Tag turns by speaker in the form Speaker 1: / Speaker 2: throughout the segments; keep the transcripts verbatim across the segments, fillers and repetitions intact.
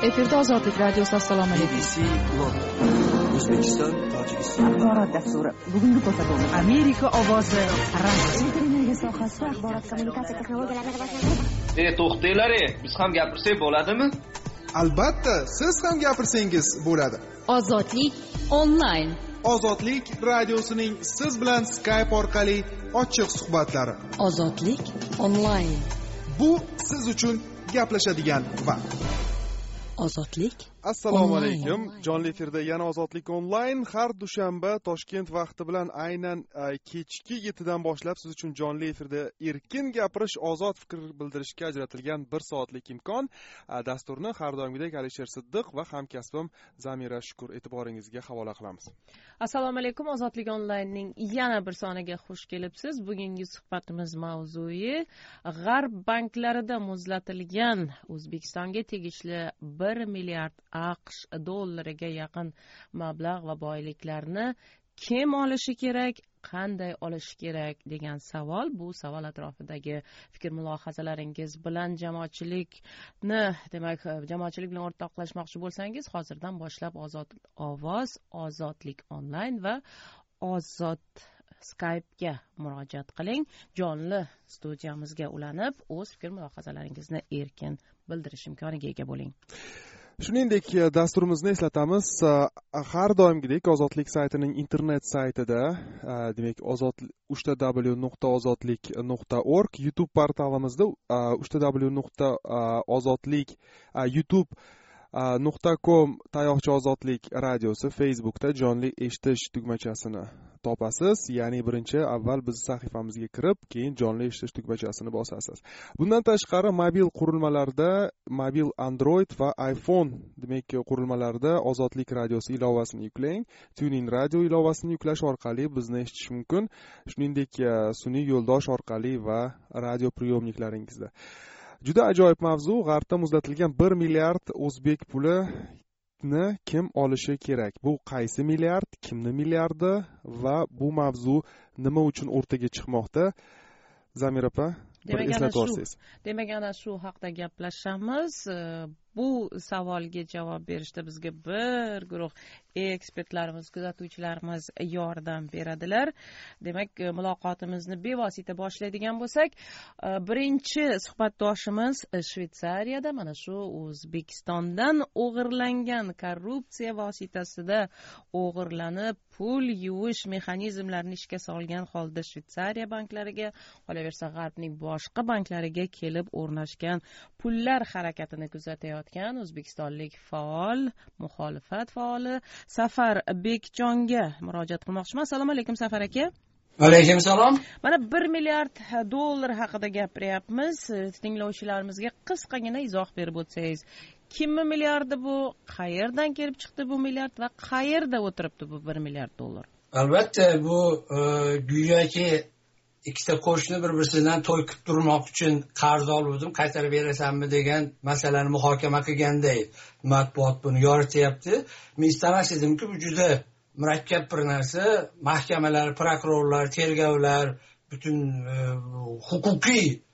Speaker 1: Efirda Ozodlik radiosi. Assalomu alaykum.
Speaker 2: B B C London, O'zbekiston, Tojikiston.
Speaker 3: Axborot dasturi. Bugungi ko'rsatuvimiz
Speaker 1: Amerika ovozi radio.
Speaker 3: energiya sohasida axborot kommunikatsiya texnologiyalarini rivojlantirish.
Speaker 4: E, to'xtanglar, biz ham gapirsak bo'ladimi?
Speaker 5: Albatta, siz ham gapirsangiz bo'ladi.
Speaker 1: Ozodlik onlayn.
Speaker 5: Ozodlik radiosining siz bilan Skype orqali ochiq suhbatlari.
Speaker 1: Ozodlik onlayn.
Speaker 5: Bu siz uchun gaplashadigan vaqt.
Speaker 1: Ozodlik.
Speaker 6: Assalomu alaykum. Jonli efirda yana Ozodlik onlayn. Har dushanba Toshkent vaqti bilan aynan kechki yettidan boshlab siz uchun jonli efirda erkin gapirish, ozod fikr bildirishga ajratilgan bir soatlik imkon. Dasturni har doimgidek Alisher Siddiq va hamkasbim Zamira Shukur e'tiboringizga havola qilamiz.
Speaker 7: Assalomu alaykum. Ozodlik onlaynning yana bir soniga xush kelibsiz. Bugungi suhbatimiz mavzui G'arb banklarida muzlatilgan O'zbekistonga tegishli bir milliard AQSh dollariga yaqin mablag' va boyliklarni kim olishi kerak, qanday olishi kerak degan savol. Bu savol atrofidagi fikr mulohazalaringiz bilan jamoatchilikni, demak, jamoatchilik bilan o'rtoqlashmoqchi bo'lsangiz, hozirdan boshlab Ozod ovoz, Ozodlik onlayn va Ozod Skype'ga murojaat qiling. Jonli studiyamizga ulanib, o'z fikr mulohazalaringizni erkin bildirish imkoniga ega bo'ling.
Speaker 6: Shuningdek, dasturimizni eslatamiz. Har doimgidek Ozodlik saytining internet saytida, demak, ozod uch ta w nuqta ozodlik nuqta org, YouTube portalimizda uch ta w nuqta ozodlik youtube nuqta com tayoqcha ozodlik radiosi, Facebookda jonli eshitish tugmachasini topasiz. Ya'ni birinchi avval biz sahifamizga kirib, keyin jonli eshitish tugmachasini bosasiz. Bundan tashqari mobil qurilmalarda, mobil Android va iPhone demak qurilmalarda Ozodlik radiosi ilovasini yuklang. Tuning radio ilovasini yuklash orqali bizni eshitish mumkin. Shuningdek, sun'iy yo'ldosh orqali va radio priyomniklaringizda. Juda ajoyib mavzu. G'arbda muzlatilgan bir milliard o'zbek pulini kim olishi kerak? Bu qaysi milliard, kimni milliardi va bu mavzu nima uchun o'rtaga chiqmoqda? Zamir opa, bir eslatib o'tsangiz.
Speaker 7: Demak, ana shu haqida gaplashamiz. Bu savolga javob berishda bizga bir guruh ekspertlarimiz, kuzatuvchilarimiz yordam beradilar. Demak, muloqotimizni bevosita boshlaydigan bo'lsak, birinchi suhbatdoshimiz Shvetsariyada, mana shu O'zbekistondan o'g'irlangan korrupsiya vositasida o'g'irlanib pul yuvish mexanizmlarini ishga solgan holda Shvetsariya banklariga, qolaversa G'arbning boshqa banklariga kelib o'rnashgan pullar harakatini kuzatayotgan o'zbekistonlik faol, muxolifat faoli Safar Bekjonga murojaat qilmoqchiman. Assalomu alaykum Safar aka.
Speaker 8: Alaykum salom.
Speaker 7: Mana bir milliard dollar haqida gapiryapmiz. Tinglovchilarimizga qisqagina izoh berib o'tsangiz. Kimmi milliardi bu? Qayerdan kelib chiqdi bu milliard va qayerda o'tiribdi bu bir milliard dollar?
Speaker 8: Albatta, bu go'yoki ikkita qo'shni bir-biridan to'y qilib turmoq uchun qarz oldim, qaytarib berasanmi degan masalani muhokama qilganday matbuot buni yorityapti. Men istamas edimki, bu juda murakkab bir narsa. Mahkamalar, prokurorlar, tergovlar, butun e, huquqiy e,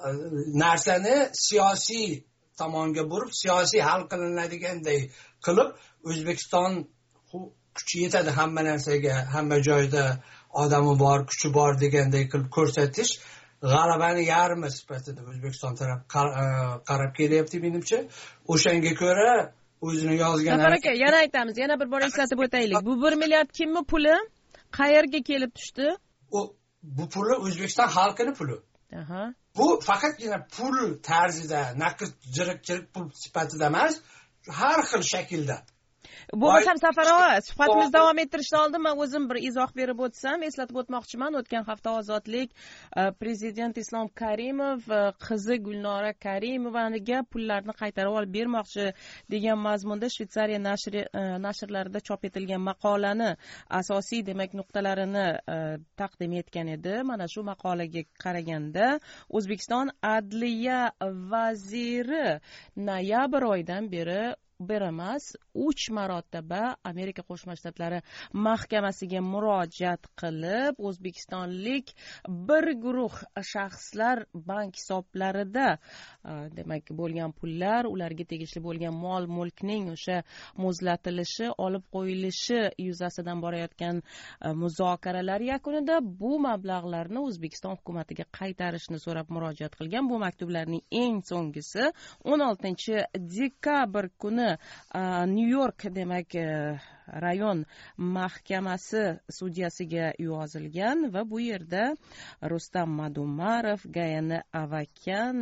Speaker 8: narsani siyosiy tomonga burib, siyosiy hal qilinadiganday qilib, O'zbekiston kuchi yetadi hamma narsaga, hamma joyda odami bor, kuchi bor deganday qilib ko'rsatish g'alabani yarmi sifatida O'zbekiston taraf qarab kelyapti menimcha. O'shanga ko'ra o'zini yozgan.
Speaker 7: Safar aka, yana aytamiz, yana bir bor eslatib o'taylik. Bu bir milliard kimmi puli? Qayerga kelib tushdi?
Speaker 8: U bu puli O'zbekiston xalqining puli.
Speaker 7: Aha.
Speaker 8: Bu faqatgina pul tarzida, naqd jirik-jirik pul sifatida emas, har xil shaklda.
Speaker 7: Bo'lmasam Safar aka, suhbatimizni davom ettirishdan oldin men o'zim bir izoh berib o'tsam, eslatib o'tmoqchiman. O'tgan hafta Ozodlik prezident Islom Karimov qizi Gulnora Karimovaniga pullarni qaytarib olib bermoqchi degan mazmunda Shvetsariya nashri nashrlarida chop etilgan maqolani asosiy demak nuqtalarini taqdim etgan edi. Mana shu maqolaga qaraganda O'zbekiston Adliya vaziri noyabr oyidan beri bir emas uch marotaba Amerika Qo'shma Shtatlari mahkamasiga murojaat qilib, o'zbekistonlik bir guruh shaxslar bank hisoblarida demak bo'lgan pullar, ularga tegishli bo'lgan mol mulkning o'sha muzlatilishi, olib qo'yilishi yuzasidan borayotgan muzokaralar yakunida bu mablag'larni O'zbekiston hukumatiga qaytarishni so'rab murojaat qilgan. Bu maktublarning eng so'nggisi o'n oltinchi dekabr kuni Nyu-York demak rayon mahkamasi sudyasiga yozilgan va bu yerda Rustam Madumarov, Gayani Avakyan,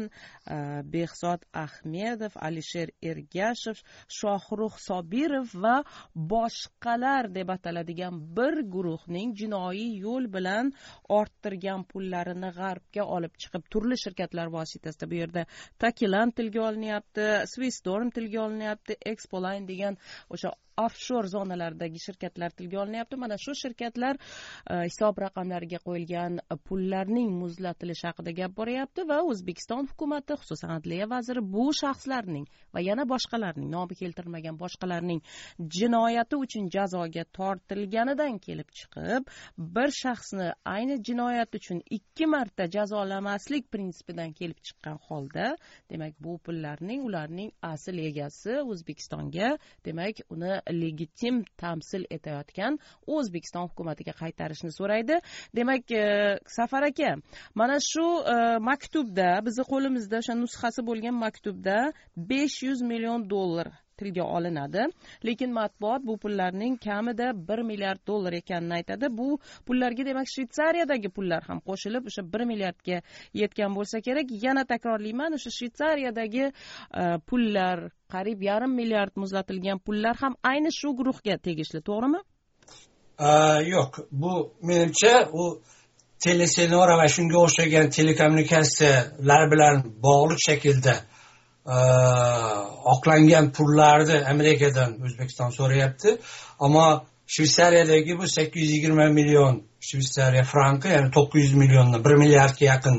Speaker 7: Behzod Ahmedov, Alisher Ergashev, Shohrux Sobirov va boshqalar deb ataladigan bir guruhning jinoiy yo'l bilan orttirgan pullarini g'arbga olib chiqib turli shirkatlar vositasida, bu yerda Takilan tilga olinyapti, Swisstorm tilga olinyapti, Expoline degan o'sha offshore zonalardagi shirkatlar tilga olinyapti. Mana shu shirkatlar hisob raqamlariga qo'yilgan pullarning muzlatilishi haqida gap boryapti va O'zbekiston hukumati, xususan Adliya vaziri bu shaxslarning va yana boshqalarning, nomi keltirilmagan boshqalarning jinoyati uchun jazoga tortilganidan kelib chiqib, bir shaxsni ayni jinoyat uchun ikki marta jazolamaslik prinsipidan kelib chiqqan holda, demak bu pullarning ularning asl egasi O'zbekistonga, demak uni legitim tamsil etayotgan O'zbekiston hukumatiga qaytarishni so'raydi. Demak, Safar aka, mana shu maktubda, bizni qo'limizda o'sha nusxasi bo'lgan maktubda besh yuz million dollar tilga olinadi, lekin matbuot bu pullarning kamida bir milliard dollar ekanini aytadi. Bu pullarga demak Shvetsariyadagi pullar ham qo'shilib o'sha bir milliardga yetgan bo'lsa kerak. Yana takrorlayman, o'sha Shvetsariyadagi pullar, qariyb yarim milliard muzlatilgan pullar ham ayni shu guruhga tegishli, to'g'rimi?
Speaker 8: Yo'q, bu menimcha u telesenora va shunga o'xshagan telekommunikatsiyalar bilan bog'liq shaklda oqlangan pullarni Amerikadan O'zbekiston so'rayapti. Ammo Shvetsariyadagi bu sakkiz yuz yigirma million Shvetsariya franki, ya'ni to'qqiz yuz millionni bir milliardga yaqin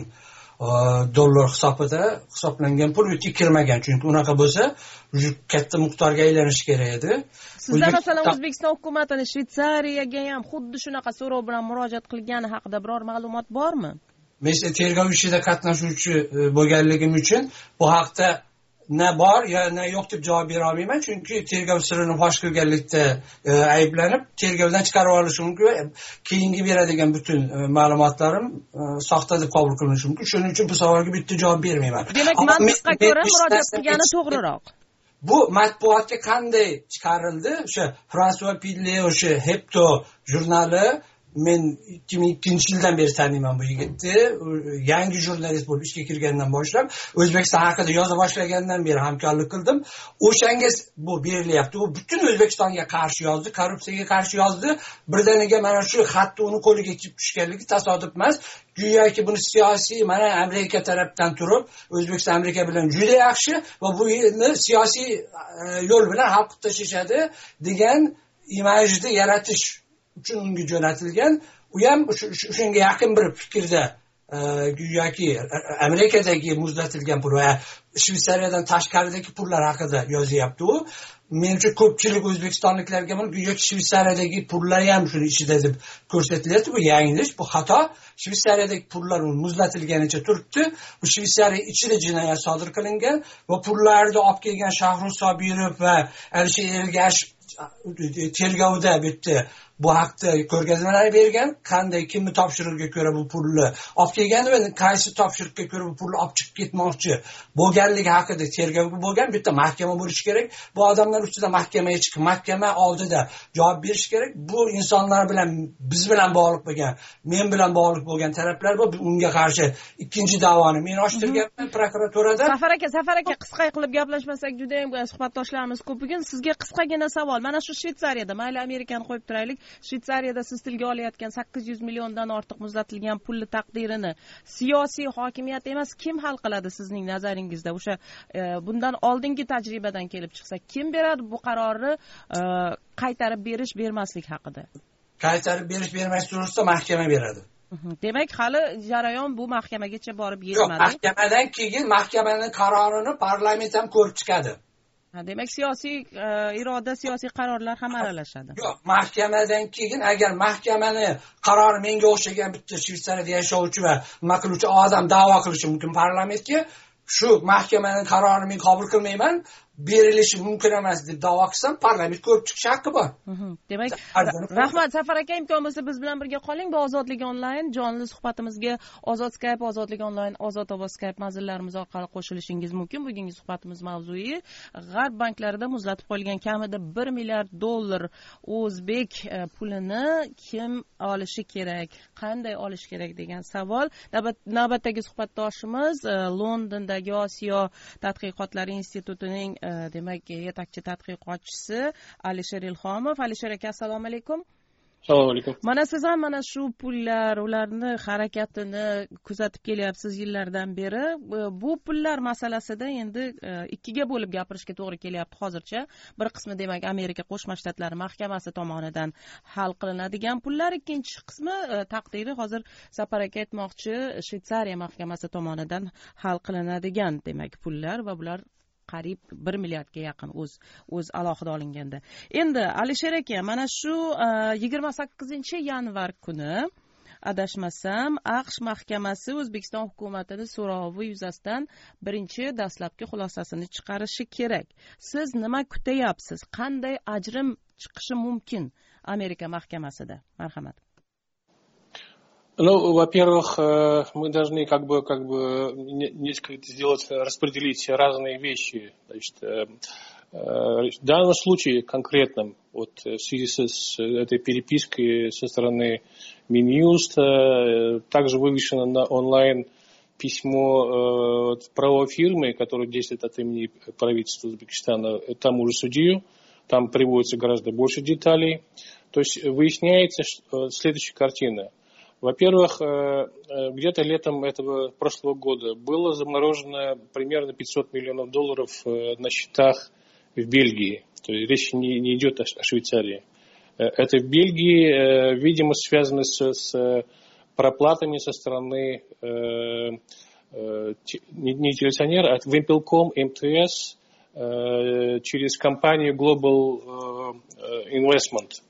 Speaker 8: dollar hisobida hisoblangan pul o'tga kirmagan. Chunki unaqa bo'lsa, katta miqdorga aylanishi kerak edi.
Speaker 7: Sizda masalan O'zbekiston hukumatini Shvetsariyaga ham xuddi shunaqa so'rov bilan murojaat qilgani haqida biror ma'lumot bormi? Men
Speaker 8: tergov ishida qatnashuvchi bo'lganligim uchun bu haqda na bor yo na yo'q deb javob bera olmayman, chunki tergov sirini fosh qilganlikda ayblanib tergovdan chiqarib olishi mumkin. Keyingi beradigan butun ma'lumotlarim soxta deb qabul qilinishi mumkin. Shuning uchun bu savolga bitta javob bermayman.
Speaker 7: Demak, mantiqqa ko'ra murojaat qilgani to'g'riroq.
Speaker 8: Bu matbuotga qanday chiqarildi? O'sha François Pille, o'sha Hepto jurnali, men ikki ming ikkinchi yildan beri taniyman bu yigitni. Yangi jurnalist bo'lib ishga kirgandan boshlab O'zbekiston haqida yoza boshlagandan beri hamkorlik qildim. O'shanga bu berilyapti. U butun O'zbekistonga qarshi yozdi, korrupsiyaga qarshi yozdi. Birdaniga mana shu xatni uni qo'liga kelib tushganligi tasodif emas. Go'yoki buni siyosiy, mana Amerika tarafdan turib, O'zbekiston Amerika bilan juda yaxshi va bu yerni siyosiy yo'l bilan hal qilib tashlashadi degan imajni yaratish uchun unga jo'natilgan. U ham shunga yaqin bir fikrda, go'yoki Amerikadagi muzlatilgan pul va Shvetsariyadan tashqaridagi pullar haqida yozyapti u. Menimcha ko'pchilik o'zbekistonliklarga buni go'yoki Shvetsariyadagi pullar ham shuni ichida deb ko'rsatilyapti. Bu yanglish, bu xato. Shvetsariyadagi pullar muzlatilganicha turibdi. Bu Shvetsariya ichida jinoyat sodir qilingan va pullarni olib kelgan Shohrux Sobirov va Alisher Ergashev tergovda bitta bu haqda ko'rgazmalar bergan, qanday kimni topshirig'iga ko'ra bu pulni olib kelgan va qaysi topshiriqqa ko'ra bu pulni olib chiqib ketmoqchi bo'lganligi haqida tergov bo'lgan. Bitta mahkama bo'lishi kerak. Bu odamlar ustida mahkamaga chiqib, mahkama oldida javob berish kerak. Bu insonlar bilan, biz bilan bog'liq bo'lgan, men bilan bog'liq bo'lgan taraflar bor. Unga qarshi ikkinchi da'voni men ochtirganman prokuraturada.
Speaker 7: Safar aka, Safar aka, qisqa qilib gaplashmasak juda ham suhbatdoshlarimiz ko'p. Bugun sizga qisqagina savol. Mana shu Shvetsariyada, mayli Amerikani qo'yib turaylik, Shvetsariyada siz tilga olayotgan sakkiz yuz milliondan ortiq muzlatilgan pulni taqdirini siyosiy hokimiyat emas, kim hal qiladi sizning nazaringizda? O'sha bundan oldingi tajribadan kelib chiqsa, kim beradi bu qarorni qaytarib berish bermaslik haqida?
Speaker 8: Qaytarib berish bermaslik to'g'risida mahkama beradi.
Speaker 7: Demak, hali jarayon bu mahkamagacha borib yetmadi.
Speaker 8: Yo'q, mahkamadan keyin mahkamaning qarorini parlament ham ko'rib chiqadi.
Speaker 7: demak siyosiy iroda siyosiy qarorlar ham aralashadi.
Speaker 8: Yo'q, mahkamadan keyin agar mahkamani qarori menga o'xshagan bitta Shvetsariyada yashovchi va nima qiluvchi odam da'vo qilishi mumkin parlamentga, shu mahkamaning qarorini men qabul qilmayman, berilishi mumkin emas deb da'vo qilsam, parlament ko'rib chiqish haqqi bor.
Speaker 7: Demak, rahmat Safar aka, imkon bo'lsa biz bilan birga qoling. Bu Ozodlik onlayn jonli suhbatimizga Ozod Skype, Ozodlik onlayn, Ozod ovoz Skype manzillarimiz orqali qo'shilishingiz mumkin. Bugungi suhbatimiz mavzui G'arb banklarida muzlatib qo'yilgan kamida bir milliard dollar o'zbek pulini kim olishi kerak, qanday olish kerak degan savol. Navbatdagi suhbatdoshimiz Londondagi Osiyo tadqiqotlari institutining demak yetakchi tadqiqotchisi Alisher Ilhomov. Alisher aka, assalomu alaykum.
Speaker 9: Assalomu alaykum.
Speaker 7: Mana siz ham mana shu pullar, ularni harakatini kuzatib kelyapsiz yillardan beri. Bu pullar masalasida endi ikkiga bo'lib gapirishga to'g'ri kelyapti hozircha. Bir qismi demak Amerika Qo'shma Shtatlari mahkamasi tomonidan hal qilinadigan pullar, ikkinchi qismi taqdiri hozir Safar aka aytmoqchi Shvetsariya mahkamasi tomonidan hal qilinadigan demak pullar va bular qariyb bir milliardga yaqin o'z o'z alohida olinganda. Endi Alisher aka, mana shu yigirma sakkizinchi yanvar kuni adashmasam AQSh mahkamasi O'zbekiston hukumatini so'rovi yuzasidan birinchi dastlabki xulosasini chiqarishi kerak. Siz nima kutyapsiz? Qanday ajrim chiqishi mumkin Amerika mahkamasida? Marhamat.
Speaker 9: Ну, во-первых, мы должны как бы, как бы несколько сделать, распределить разные вещи. Значит, в данном случае конкретном, вот в связи с этой перепиской со стороны Минюста, также вывешено на онлайн письмо правовой фирмы, которая действует от имени правительства Узбекистана, тому же судью. Там приводится гораздо больше деталей. То есть выясняется следующая картина. Во-первых, где-то летом этого прошлого года было заморожено примерно пятьсот миллионов долларов на счетах в Бельгии. То есть речь не, не идет о Швейцарии. Это в Бельгии, видимо, связано с, с проплатами со стороны не телевизионера, а Вимпелком, МТС через компанию Global Investment,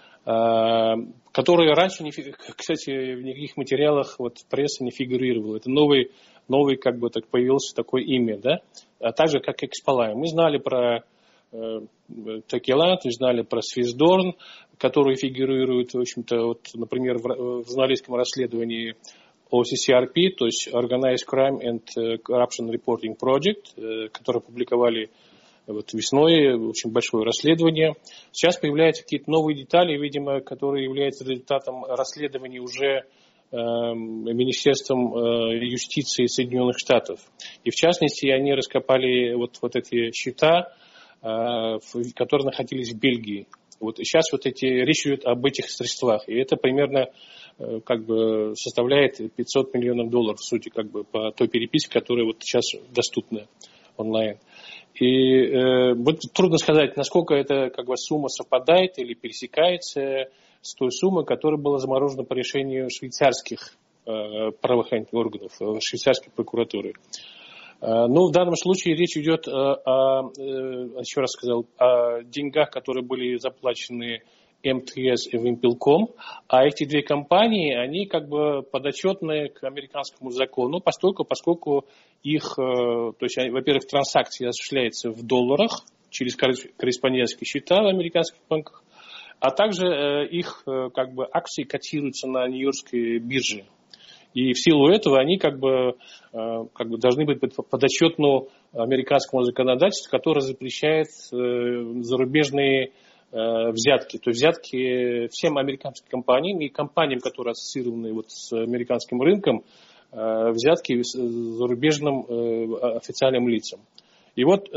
Speaker 9: которая раньше, не, кстати, в никаких материалах вот, прессы не фигурировала. Это новый, новый как бы так появился такое имя, да? А также как Экспалай. Мы знали про э, Такеланд, мы знали про Свиздорн, которые фигурируют, в общем-то, вот, например, в, в журналистском расследовании о си си ар пи, то есть Organized Crime and Corruption Reporting Project, э, которые опубликовали вот весной, очень большое расследование. Сейчас появляются какие-то новые детали, видимо, которые являются результатом расследования уже э, Министерством э, юстиции Соединенных Штатов. И в частности, они раскопали вот, вот эти счета, э, которые находились в Бельгии. Вот, и сейчас вот эти, речь идет об этих средствах. И это примерно э, как бы составляет пятьсот миллионов долларов, в сути, как бы, по той переписке, которая вот сейчас доступна онлайн. И э, вот трудно сказать, насколько эта как бы, сумма совпадает или пересекается с той суммой, которая была заморожена по решению швейцарских э, правоохранительных органов, швейцарской прокуратуры. Э, но в данном случае речь идет о, о, э, еще раз сказал, о деньгах, которые были заплачены МТС и Вимпелком, а эти две компании, они как бы подотчетны к американскому закону, поскольку, поскольку их, то есть, во-первых, транзакции осуществляются в долларах через корреспондентские счета в американских банках, а также их как бы акции котируются на Нью-Йоркской бирже. И в силу этого они как бы, как бы должны быть подотчетны американскому законодательству, которое запрещает зарубежные взятки, то есть взятки всем американским компаниям и компаниям, которые ассоциированы вот с американским рынком, взятки зарубежным официальным лицам. И вот,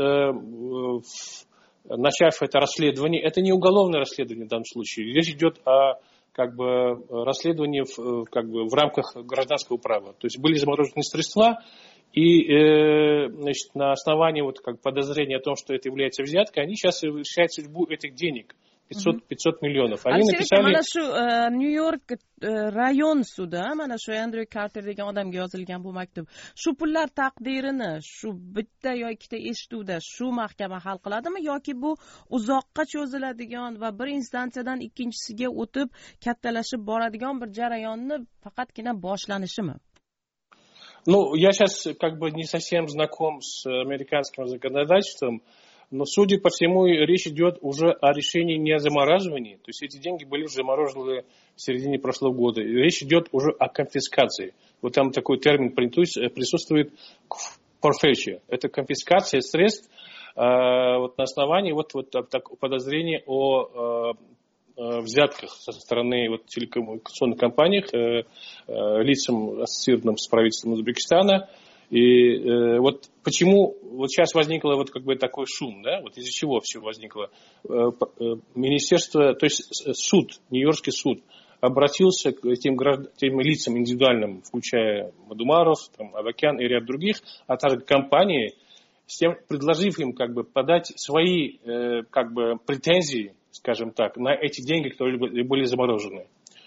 Speaker 9: начав это расследование, это не уголовное расследование в данном случае, речь идет о как бы, расследовании в, как бы, в рамках гражданского права. То есть были заморожены средства, и э, значит, на основании вот, как подозрения о том, что это является взяткой, они сейчас решают судьбу этих денег. пятьсот, пятьсот миллионов. Они
Speaker 7: Alisher aka,
Speaker 9: написали...
Speaker 7: mana shu Nyu-York rayon sudi, mana shu Andrew Carter degan odamga yozilgan bu maktub. Shu pullar taqdirini shu bitta yoki ikkita eshituvda shu mahkama hal qiladimi yoki bu uzoqqa cho'ziladigan va bir instansiyadan ikkinchisiga o'tib kattalashib boradigan bir jarayonni faqatgina boshlanishimi?
Speaker 9: Ну, я сейчас как бы не совсем знаком с американским законодательством, но, судя по всему, речь идет уже о решении не о замораживании. То есть эти деньги были заморожены в середине прошлого года. Речь идет уже о конфискации. Вот там такой термин присутствует forfeiture. Это конфискация средств э, вот на основании вот, вот так, подозрения о... Э, взятках со стороны вот, телекоммуникационных компаний, э, э, лицам, ассоциированным с правительством Узбекистана. И э, вот почему вот сейчас возникло вот как бы такой шум, да, вот из-за чего все возникло. Э, э, министерство, то есть суд, Нью-Йоркский суд, обратился к этим, граждан, тем лицам индивидуальным, включая Мадумаров, там, Авакян и ряд других, а также компании, с тем, предложив им как бы подать свои э, как бы претензии, скажем так, на эти деньги, которые были заморожены.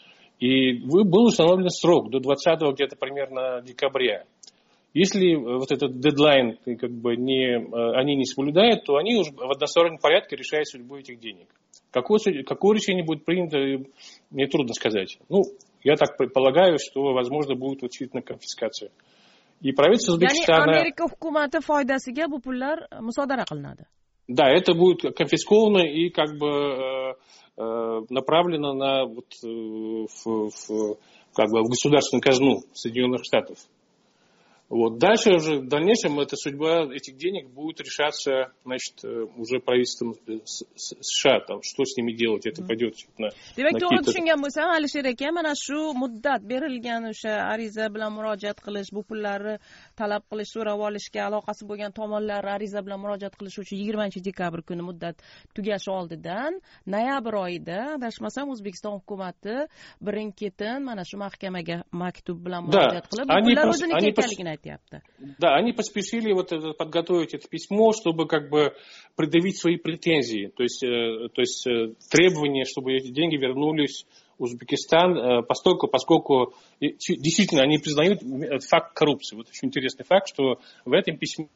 Speaker 9: И был установлен срок до двадцатого где-то примерно декабря. Если вот этот дедлайн как бы не, они не соблюдают, то они уже в одностороннем порядке решают судьбу этих денег. Какое, какое решение будет принято, мне трудно сказать. Ну, я так полагаю, что, возможно, будет учительная конфискация. И правительство Узбекистана...
Speaker 7: Yani Amerika hukumati foydasiga bu pullar musodara qilinadi.
Speaker 9: Да, это будет конфисковано и как бы э, э, направлено на вот, э, в, в, как бы в государственную казну Соединенных Штатов. Вот. Дальше уже в дальнейшем эта судьба этих денег будет решаться, значит, уже правительством США, там, что с ними делать, это пойдет на,
Speaker 7: demak,
Speaker 9: на
Speaker 7: to'g'ri
Speaker 9: какие-то...
Speaker 7: tushungan bo'lsam, Alisher aka, mana shu muddat berilgan o'sha ariza bilan murojaat qilish, bu pullarni talab qilish, so'rab olishga aloqasi bo'lgan tomonlar ariza bilan murojaat qilish uchun yigirmanchi dekabr kuni muddat tugashi oldidan noyabr oyida adashmasam O'zbekiston hukumati birin-ketin mana shu mahkamaga maktub bilan murojaat qilib, bu pullar o'ziniki ekanligini aytyapti.
Speaker 9: Да, они поспешили вот это, подготовить это письмо, чтобы как бы предъявить свои претензии, то есть, э, то есть э, требования, чтобы эти деньги вернулись в Узбекистан, э, поскольку, поскольку действительно они признают факт коррупции. Вот очень интересный факт, что в этом письме...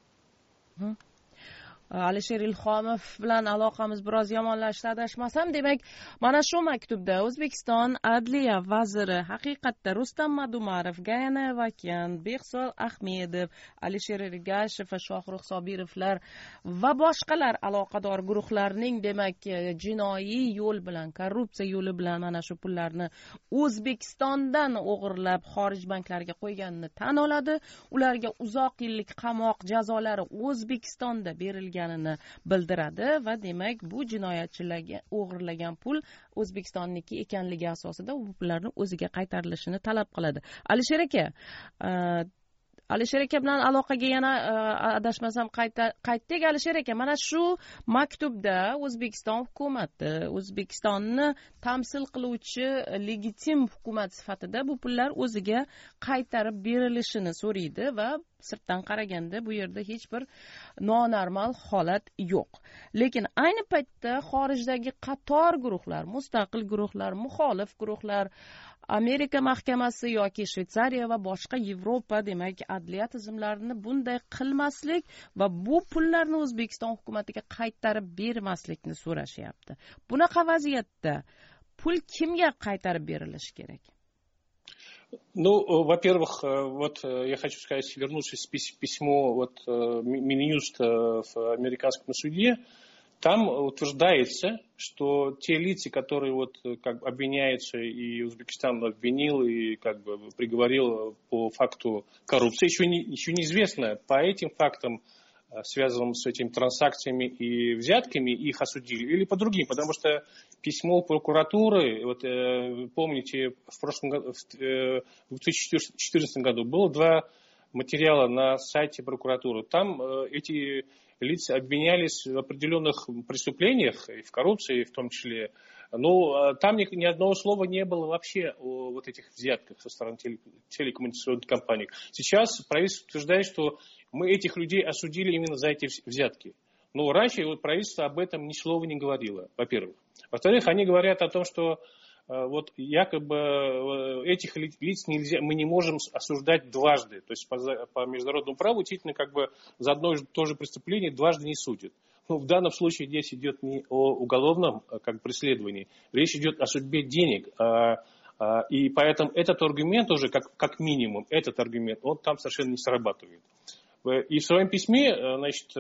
Speaker 7: Alisher Ilhomov bilan aloqamiz biroz yomonlashdi adashmasam. Demak, mana shu maktubda O'zbekiston Adliya vaziri haqiqatda Rustam Madumarov, Gayana Avakian, Behzod Ahmedov, Alisher Ergashev va Shohrux Sobirovlar va boshqalar aloqador guruhlarning demak jinoiy yo'l bilan, korrupsiya yo'li bilan mana shu pullarni O'zbekistondan o'g'irlab xorij banklariga qo'yganini tan oladi. Ularga uzoq yillik qamoq jazolari O'zbekistonda berilgan bildiradi va demak bu jinoyatchilarga o'g'irlagan pul O'zbekistonniki ekanligi asosida bu pullarni o'ziga qaytarilishini talab qiladi. Alisher aka, Alisher aka bilan aloqaga yana adashmasam qaytdik. Alisher aka, mana shu maktubda O'zbekiston hukumati O'zbekistonni tamsil qiluvchi legitim hukumat sifatida bu pullar o'ziga qaytarib berilishini so'raydi va sirtdan qaraganda bu yerda hech bir nonormal holat yo'q. Lekin ayni paytda xorijdagi qator guruhlar, mustaqil guruhlar, muxolif guruhlar, Amerika mahkamasi yoki Shveysariya va boshqa Yevropa demak adliya tizimlarini bunday qilmaslik va bu pullarni O'zbekiston hukumatiga qaytarib bermaslikni so'rashyapti. Bunaqa vaziyatda pul kimga qaytarib berilishi kerak?
Speaker 9: Ну, во-первых, вот я хочу сказать, вернувшись к письму вот, Минюста в американском суде, там утверждается, что те лица, которые вот как бы обвиняются, и Узбекистан обвинил и как бы приговорил по факту коррупции, еще не, еще неизвестно по этим фактам, связанным с этими транзакциями и взятками, их осудили, или по другим, потому что письмо прокуратуры, вот э, помните, в прошлом году, в две тысячи четырнадцатом году было два материала на сайте прокуратуры. Там э, эти лица обвинялись в определенных преступлениях, и в коррупции в том числе, но э, там ни, ни одного слова не было вообще о вот этих взятках со стороны теле, телекоммуникационных компаний. Сейчас правительство утверждает, что мы этих людей осудили именно за эти взятки. Но раньше вот правительство об этом ни слова не говорило, во-первых. Во-вторых, они говорят о том, что вот якобы этих лиц нельзя, мы не можем осуждать дважды. То есть по, по международному праву действительно как бы за одно и то же преступление дважды не судят. Но в данном случае здесь идет не о уголовном как бы, преследовании, речь идет о судьбе денег. А, а, и поэтому этот аргумент уже, как, как минимум, этот аргумент, он там совершенно не срабатывает. И в своем письме, значит,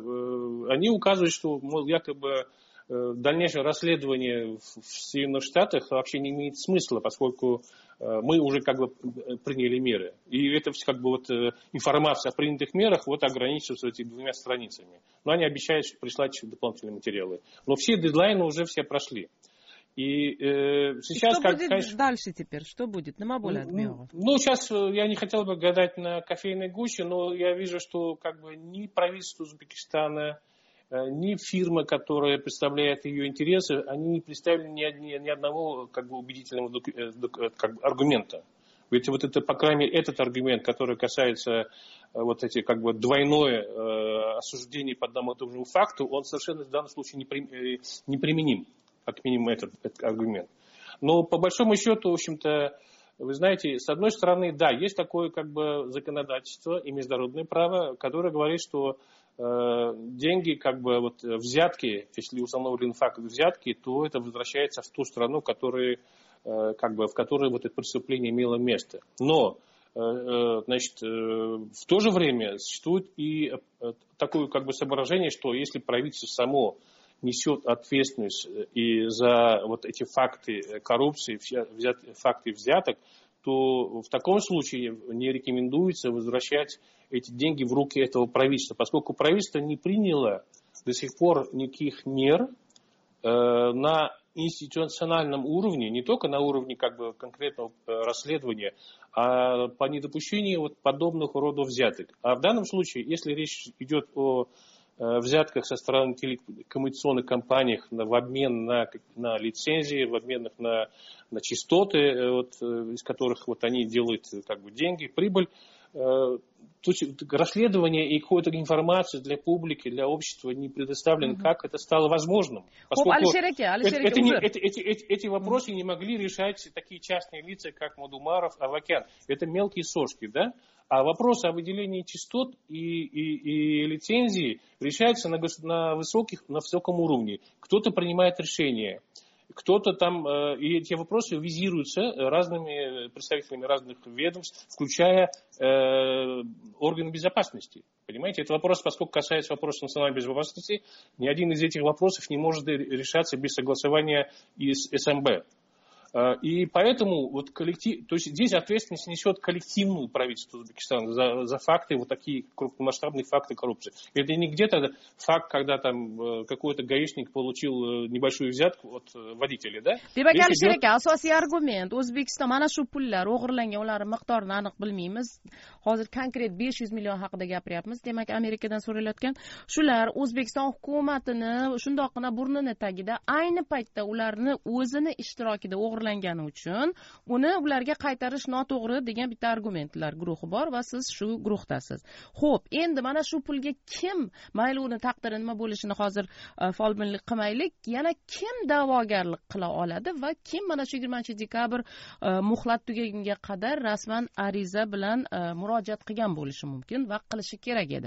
Speaker 9: они указывают, что, мол, якобы дальнейшее расследование в Соединенных Штатах вообще не имеет смысла, поскольку мы уже как бы приняли меры. И это как бы вот информация о принятых мерах вот ограничивается этими двумя страницами. Но они обещают прислать дополнительные материалы. Но все дедлайны уже все прошли. И э, сейчас...
Speaker 7: И что
Speaker 9: как,
Speaker 7: будет
Speaker 9: конечно,
Speaker 7: дальше теперь? Что будет? На Мабуле
Speaker 9: ну, ну, сейчас я не хотел бы гадать на кофейной гуще, но я вижу, что как бы ни правительство Узбекистана, ни фирма, которая представляет ее интересы, они не представили ни, ни, ни одного как бы, убедительного как бы, аргумента. Ведь вот это, по крайней мере, этот аргумент, который касается вот эти как бы двойное э, осуждение по одному и тому же факту, он совершенно в данном случае неприменим, как минимум этот, этот аргумент. Но по большому счету, в общем-то, вы знаете, с одной стороны, да, есть такое как бы законодательство и международное право, которое говорит, что э, деньги, как бы вот взятки, если установлен факт взятки, то это возвращается в ту страну, которая, э, как бы, в которой вот это преступление имело место. Но, э, значит, э, в то же время существует и э, такое как бы соображение, что если правительство само несет ответственность и за вот эти факты коррупции, взят, факты взяток, то в таком случае не рекомендуется возвращать эти деньги в руки этого правительства, поскольку правительство не приняло до сих пор никаких мер э, на институциональном уровне, не только на уровне как бы, конкретного расследования, а по недопущению вот подобных родов взяток. А в данном случае, если речь идет о взятках со стороны телекоммуникационных компаний в обмен на, на лицензии, в обмен на, на частоты, вот, из которых вот, они делают как бы, деньги, прибыль. То есть расследование и какой-то информации для публики, для общества не предоставлено, mm-hmm. как это стало возможным. Поскольку
Speaker 7: Алишереке, Алишереке,
Speaker 9: это, это не, это, эти, эти, эти вопросы mm-hmm. не могли решать такие частные лица, как Мадумаров, Авакян. Это мелкие сошки, да? А вопрос о выделении частот и, и, и лицензии решается на, на, высоких, на высоком уровне. Кто-то принимает решения, кто-то там, и эти вопросы визируются разными представителями разных ведомств, включая э, органы безопасности. Понимаете, это вопрос, поскольку касается вопроса национальной безопасности, ни один из этих вопросов не может решаться без согласования из эс эм бэ. И поэтому вот коллектив, то есть здесь ответственность несет коллективное правительство Узбекистана за, за факты, вот такие крупномасштабные факты коррупции. Это не где-то факт, когда там какой-то гаишник получил небольшую взятку от водителя, да?
Speaker 7: Demak, Alisher aka, asosiy argument O'zbekiston mana shu pullar o'g'irlangan, ularning miqdorini aniq bilmaymiz. Hozir konkret besh yuz million haqida gapiryapmiz. Demak, Amerikadan so'ralayotgan shular O'zbekiston hukumatini shundoqqina burnini tagida ayni paytda ularni o'zini ishtirokida o'g'irlangani uchun uni ularga qaytarish noto'g'ri degan bitta argumentlar guruhi bor va siz shu guruhdasiz. Xo'p, endi mana shu pulga kim, mayli uni taqdiri nima bo'lishini hozir folbinlik qilmaylik, yana kim da'vogarlik qila oladi va kim mana shu yigirmanchi dekabr muhlat tugagunga qadar rasman ariza bilan murojaat qilgan bo'lishi mumkin va qilishi kerak edi.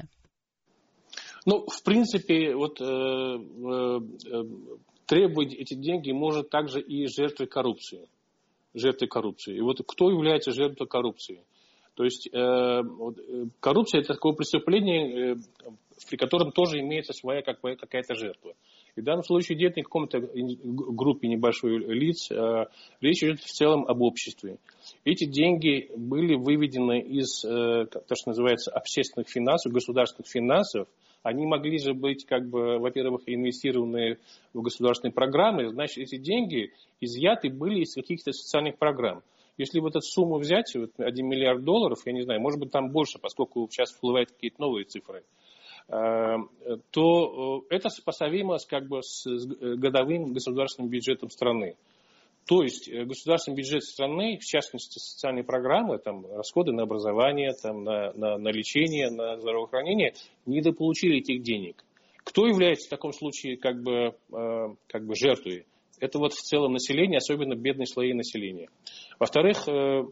Speaker 9: Ну, в принципе, вот э, э, требовать эти деньги может также и жертвы коррупции. Жертвы коррупции. И вот кто является жертвой коррупции? То есть э, вот, коррупция — это такое преступление, э, при котором тоже имеется своя как бы, какая-то жертва. И в данном случае идет не о каком-то группе небольшой лиц, а речь идет в целом об обществе. Эти деньги были выведены из, э, то, что называется, общественных финансов, государственных финансов. Они могли же быть, как бы, во-первых, инвестированы в государственные программы, значит, эти деньги изъяты были из каких-то социальных программ. Если вот эту сумму взять, вот один миллиард долларов, я не знаю, может быть там больше, поскольку сейчас всплывают какие-то новые цифры, то это сопоставимо с, как бы, с годовым государственным бюджетом страны. То есть государственный бюджет страны, в частности социальные программы, там, расходы на образование, там, на, на, на лечение, на здравоохранение, недополучили этих денег. Кто является в таком случае как бы, как бы жертвой? Это вот в целом население, особенно бедные слои населения. Во-вторых,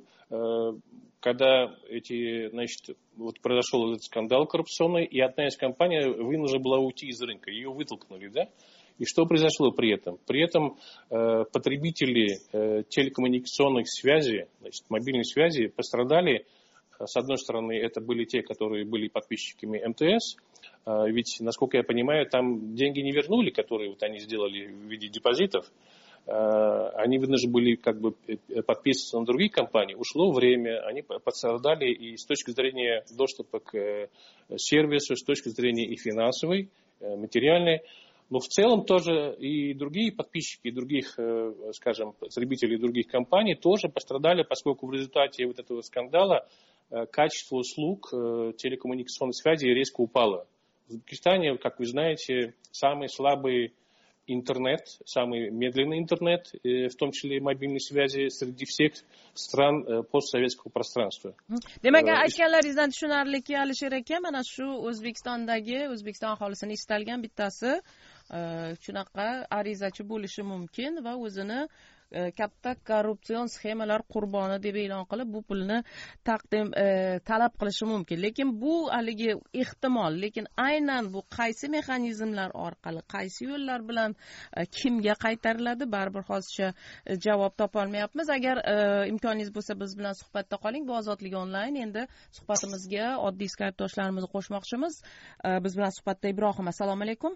Speaker 9: когда эти, значит, вот произошел этот скандал коррупционный, и одна из компаний вынуждена была уйти из рынка, ее вытолкнули, да? И что произошло при этом? При этом э, потребители э, телекоммуникационных связей, значит, мобильной связи пострадали. С одной стороны, это были те, которые были подписчиками эм тэ эс, э, ведь, насколько я понимаю, там деньги не вернули, которые вот они сделали в виде депозитов. Э, они вынуждены были как бы подписываться на другие компании. Ушло время, они пострадали и с точки зрения доступа к э, сервису, с точки зрения и финансовой, э, материальной. Но в целом тоже и другие подписчики, и других, скажем, потребителей других компаний тоже пострадали, поскольку в результате вот этого скандала качество услуг телекоммуникационной связи резко упало. В Узбекистане, как вы знаете, самый слабый интернет, самый медленный интернет, в том числе и мобильной связи, среди всех стран постсоветского пространства.
Speaker 7: Demak, aytganlaringizdan tushunarliki, Alisher aka, mana shu O'zbekistondagi, O'zbekiston aholisini istalgan bittasi shunaqa arizachi bo'lishi mumkin va o'zini katta korrupsion sxemalar qurboni deb e'lon qilib bu pulni taqdim talab qilishi mumkin. Lekin bu haligi ehtimol, lekin aynan bu qaysi mexanizmlar orqali, qaysi yo'llar bilan kimga qaytariladi, baribir hozircha javob topa olmayapmiz. Agar imkoningiz bo'lsa biz bilan suhbatda qoling. Bu Ozodlik onlayn. Endi suhbatimizga oddiy Skype doshlarimizni qo'shmoqchimiz. Biz bilan suhbatda Ibrohim. Assalomu alaykum.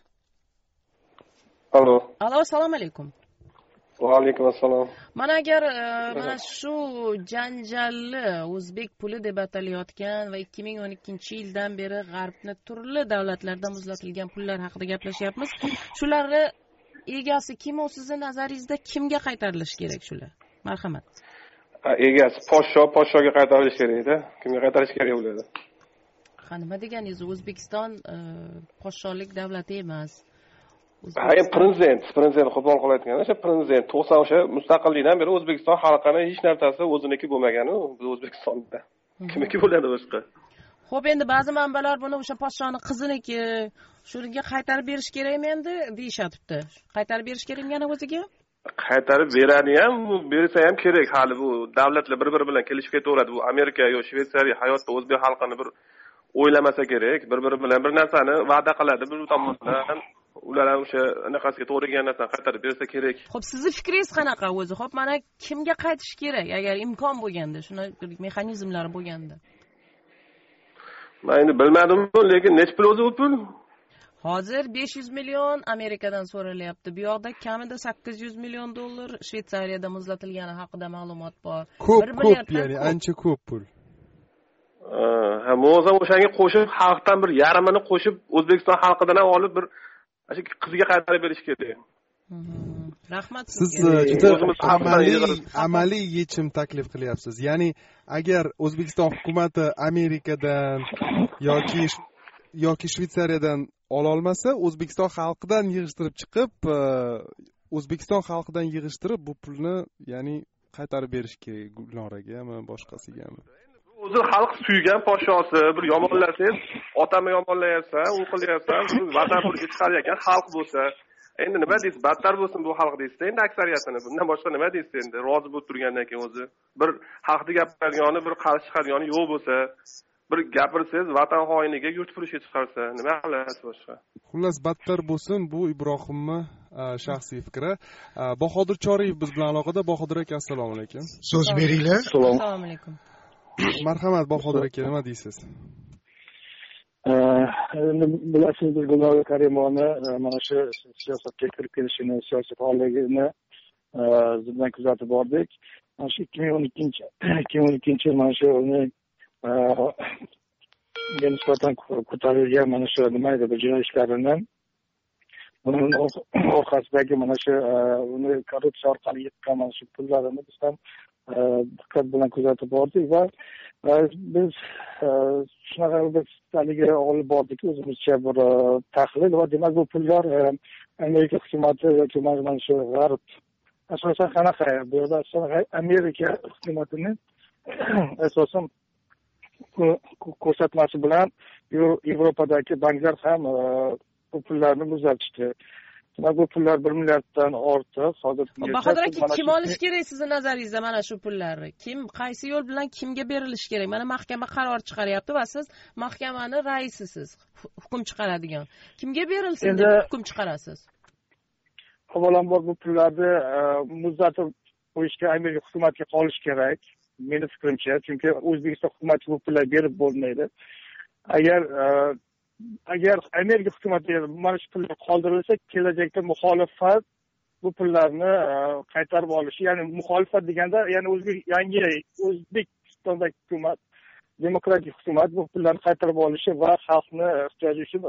Speaker 10: Alo.
Speaker 7: Alo, assalomu alaykum.
Speaker 10: Va alaykum assalom.
Speaker 7: Mana agar mana shu janjalli o'zbek puli deb atalayotgan va ikki ming o'n ikkinchi yildan beri g'arbni turli davlatlardan muzlatilgan pullar haqida gaplashyapmiz. Shularni egasi kim, o sizning nazaringizda kimga qaytarilishi kerak shular? Marhamat.
Speaker 10: Egasi podsho, podshoga qaytarilishi kerak-da. Kimga qaytarish kerak bo'ladi?
Speaker 7: Ha, nima deganingiz? O'zbekiston podsholik davlati emas.
Speaker 10: Hayır, prezident, prezident qo'pol qilayotgan. O'sha prezident to'qson o'sha mustaqillikdan beri O'zbekiston xalqining hech narsasi o'ziniki bo'lmagan-ku, biz O'zbekistonda. Kimniki bo'ladi boshqa?
Speaker 7: Xo'p, endi ba'zi manbalar buni o'sha podshoni qiziniki, shunga qaytarib berish kerakmi endi deyishyapti. Qaytarib berish kerakmi yana o'ziga?
Speaker 10: Qaytarib beradi ham, bersa ham kerak. Hali bu davlatlar bir-biri bilan kelishib ketaveradi. Bu Amerika yo Shveysariya hayotda o'zbek xalqini bir o'ylamasa kerak, bir-biri bilan bir narsani va'da qiladi bir tomondan. Ular ham o'sha anaqasiga to'g'ri kelgan narsani qaytarib bersa kerak.
Speaker 7: Xo'p, sizning fikringiz qanaqa o'zi? Xo'p, mana kimga qaytish kerak agar imkon bo'lganda, shuni mexanizmlari bo'lganda?
Speaker 10: Men endi bilmadim, lekin nech pul o'zi u pul?
Speaker 7: Hozir besh yuz million Amerikadan so'ralyapti. Bu yoqda kamida sakkiz yuz million dollar Shveysariyada muzlatilgani haqida ma'lumot bor.
Speaker 6: Ko'p, ko'p, ya'ni ancha ko'p pul.
Speaker 10: Ha, mo'zam o'shanga qo'shib, xalqdan bir yarmini qo'shib, O'zbekiston xalqidan olib bir Aşı qizga qaytarib berish kerak.
Speaker 7: Rahmat.
Speaker 6: Siz juda amaliy amaliy yechim taklif qilyapsiz. Ya'ni agar O'zbekiston hukumatı Amerikadan yoki yoki Shveysariyadan ola olmasa, O'zbekiston xalqidan yig'ishtirib chiqib, O'zbekiston xalqidan yig'ishtirib bu pulni, ya'ni qaytarib berish kerak Gulnoragami, boshqasigami?
Speaker 10: O'zi xalq suygan podshosi bir yomonlasangiz, otamni yomonlayapsan, u qilyapsan, siz vatan puliga chiqarayotgan xalq bo'lsa, endi nima deysiz? Battar bo'lsin bu xalq deysiz. Endi aksariyatini bundan boshqa nima deysiz endi? Rozi bo'lib turgandan keyin o'zi bir haqni gapiradigan, bir qarshi chiqadigan yo'q bo'lsa, bir gapirsangiz vatan xoiniga yurt furushga chiqarsa, nima qilasiz boshqa?
Speaker 6: Xullas battar bo'lsin, bu Ibrohimning shaxsiy fikri. Bahodir Choriyev biz bilan aloqada. Bahodir aka, assalomu alaykum.
Speaker 11: So'z beringlar.
Speaker 7: Assalomu alaykum.
Speaker 6: Marhamat Bahodir aka, nima deysiz?
Speaker 11: Endi bilasiz, biz Gulnora Karimovni mana shu siyosatga kirib kelishini, siyosiy faolligini zuddan kuzatib bordik. Mana shu ikki ming o'n ikkinchi ikki ming o'n ikkinchi yil mana shu uni nisbatan ko'tarilgan mana shu nima edi, bu jinoyatlarini buning orqasidagi mana shu uni korrupsiya orqali yiqqan mana shu pullarini biz ham diqqat bilan kuzatib bordik va biz shunaqa bir haligi olib bordik o'zimizcha bir tahlil va demak bu pullar Amerika hukumati yoki mana shu g'arb asosan qanaqa bu yerda Amerika hukumatini asosan ko'rsatmasi bilan Yevropadagi banklar ham bu pullarni muzlatishdi. Demak, bu pullar bir milliarddan ortiq. Hozir
Speaker 7: Bahodir aka, kim olishi kerak sizni nazaringizda mana shu pullarni? Kim, qaysi yo'l bilan kimga berilishi kerak? Mana mahkama qaror chiqaryapti va siz mahkamani raisisiz, hukm chiqaradigan. Kimga berilsin deb hukm chiqarasiz?
Speaker 11: Avvalambor bu pullarni muzlatib qo'yishga Amerika hukumatiga qolish kerak. Meni fikrimcha, chunki O'zbekiston hukumati bu pullarni berib bo'lmaydi. Agar agar Amerika hukumati mana shu pullar qoldirilsa, kelajakda muxolifat bu pullarni qaytarib olishi, ya'ni muxolifat deganda, ya'ni o'zbek yangi O'zbekistondagi hukumat, demokratik hukumat bu pullarni qaytarib olishi va xalqni ehtiyoji uchun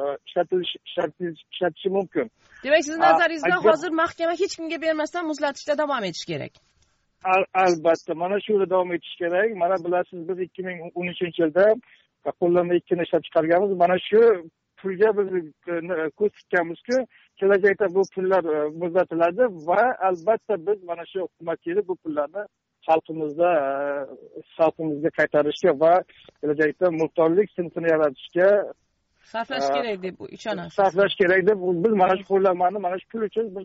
Speaker 11: ishlatishi mumkin.
Speaker 7: Demak, sizning nazaringizda hozir mahkama hech kimga bermasdan muzlatishda davom etish kerak.
Speaker 11: Albatta, mana shu yerda davom etish kerak. Mana bilasiz, biz ikki ming o'n uchinchi yilda qo'llanma ikkini ishlab chiqarganmiz. Mana shu pulga biz ko'z tikkanmizki, kelajakda bu pullar muzlatiladi va albatta biz mana shu hukumatga bu pullarni xalqimizda xalqimizga qaytarishga va kelajakda mulkdorlik sinfini yaratishga
Speaker 7: sarflash kerak deb ishonasiz.
Speaker 11: Sarflash kerak deb biz mana shu qo'llanmani mana shu pul uchun biz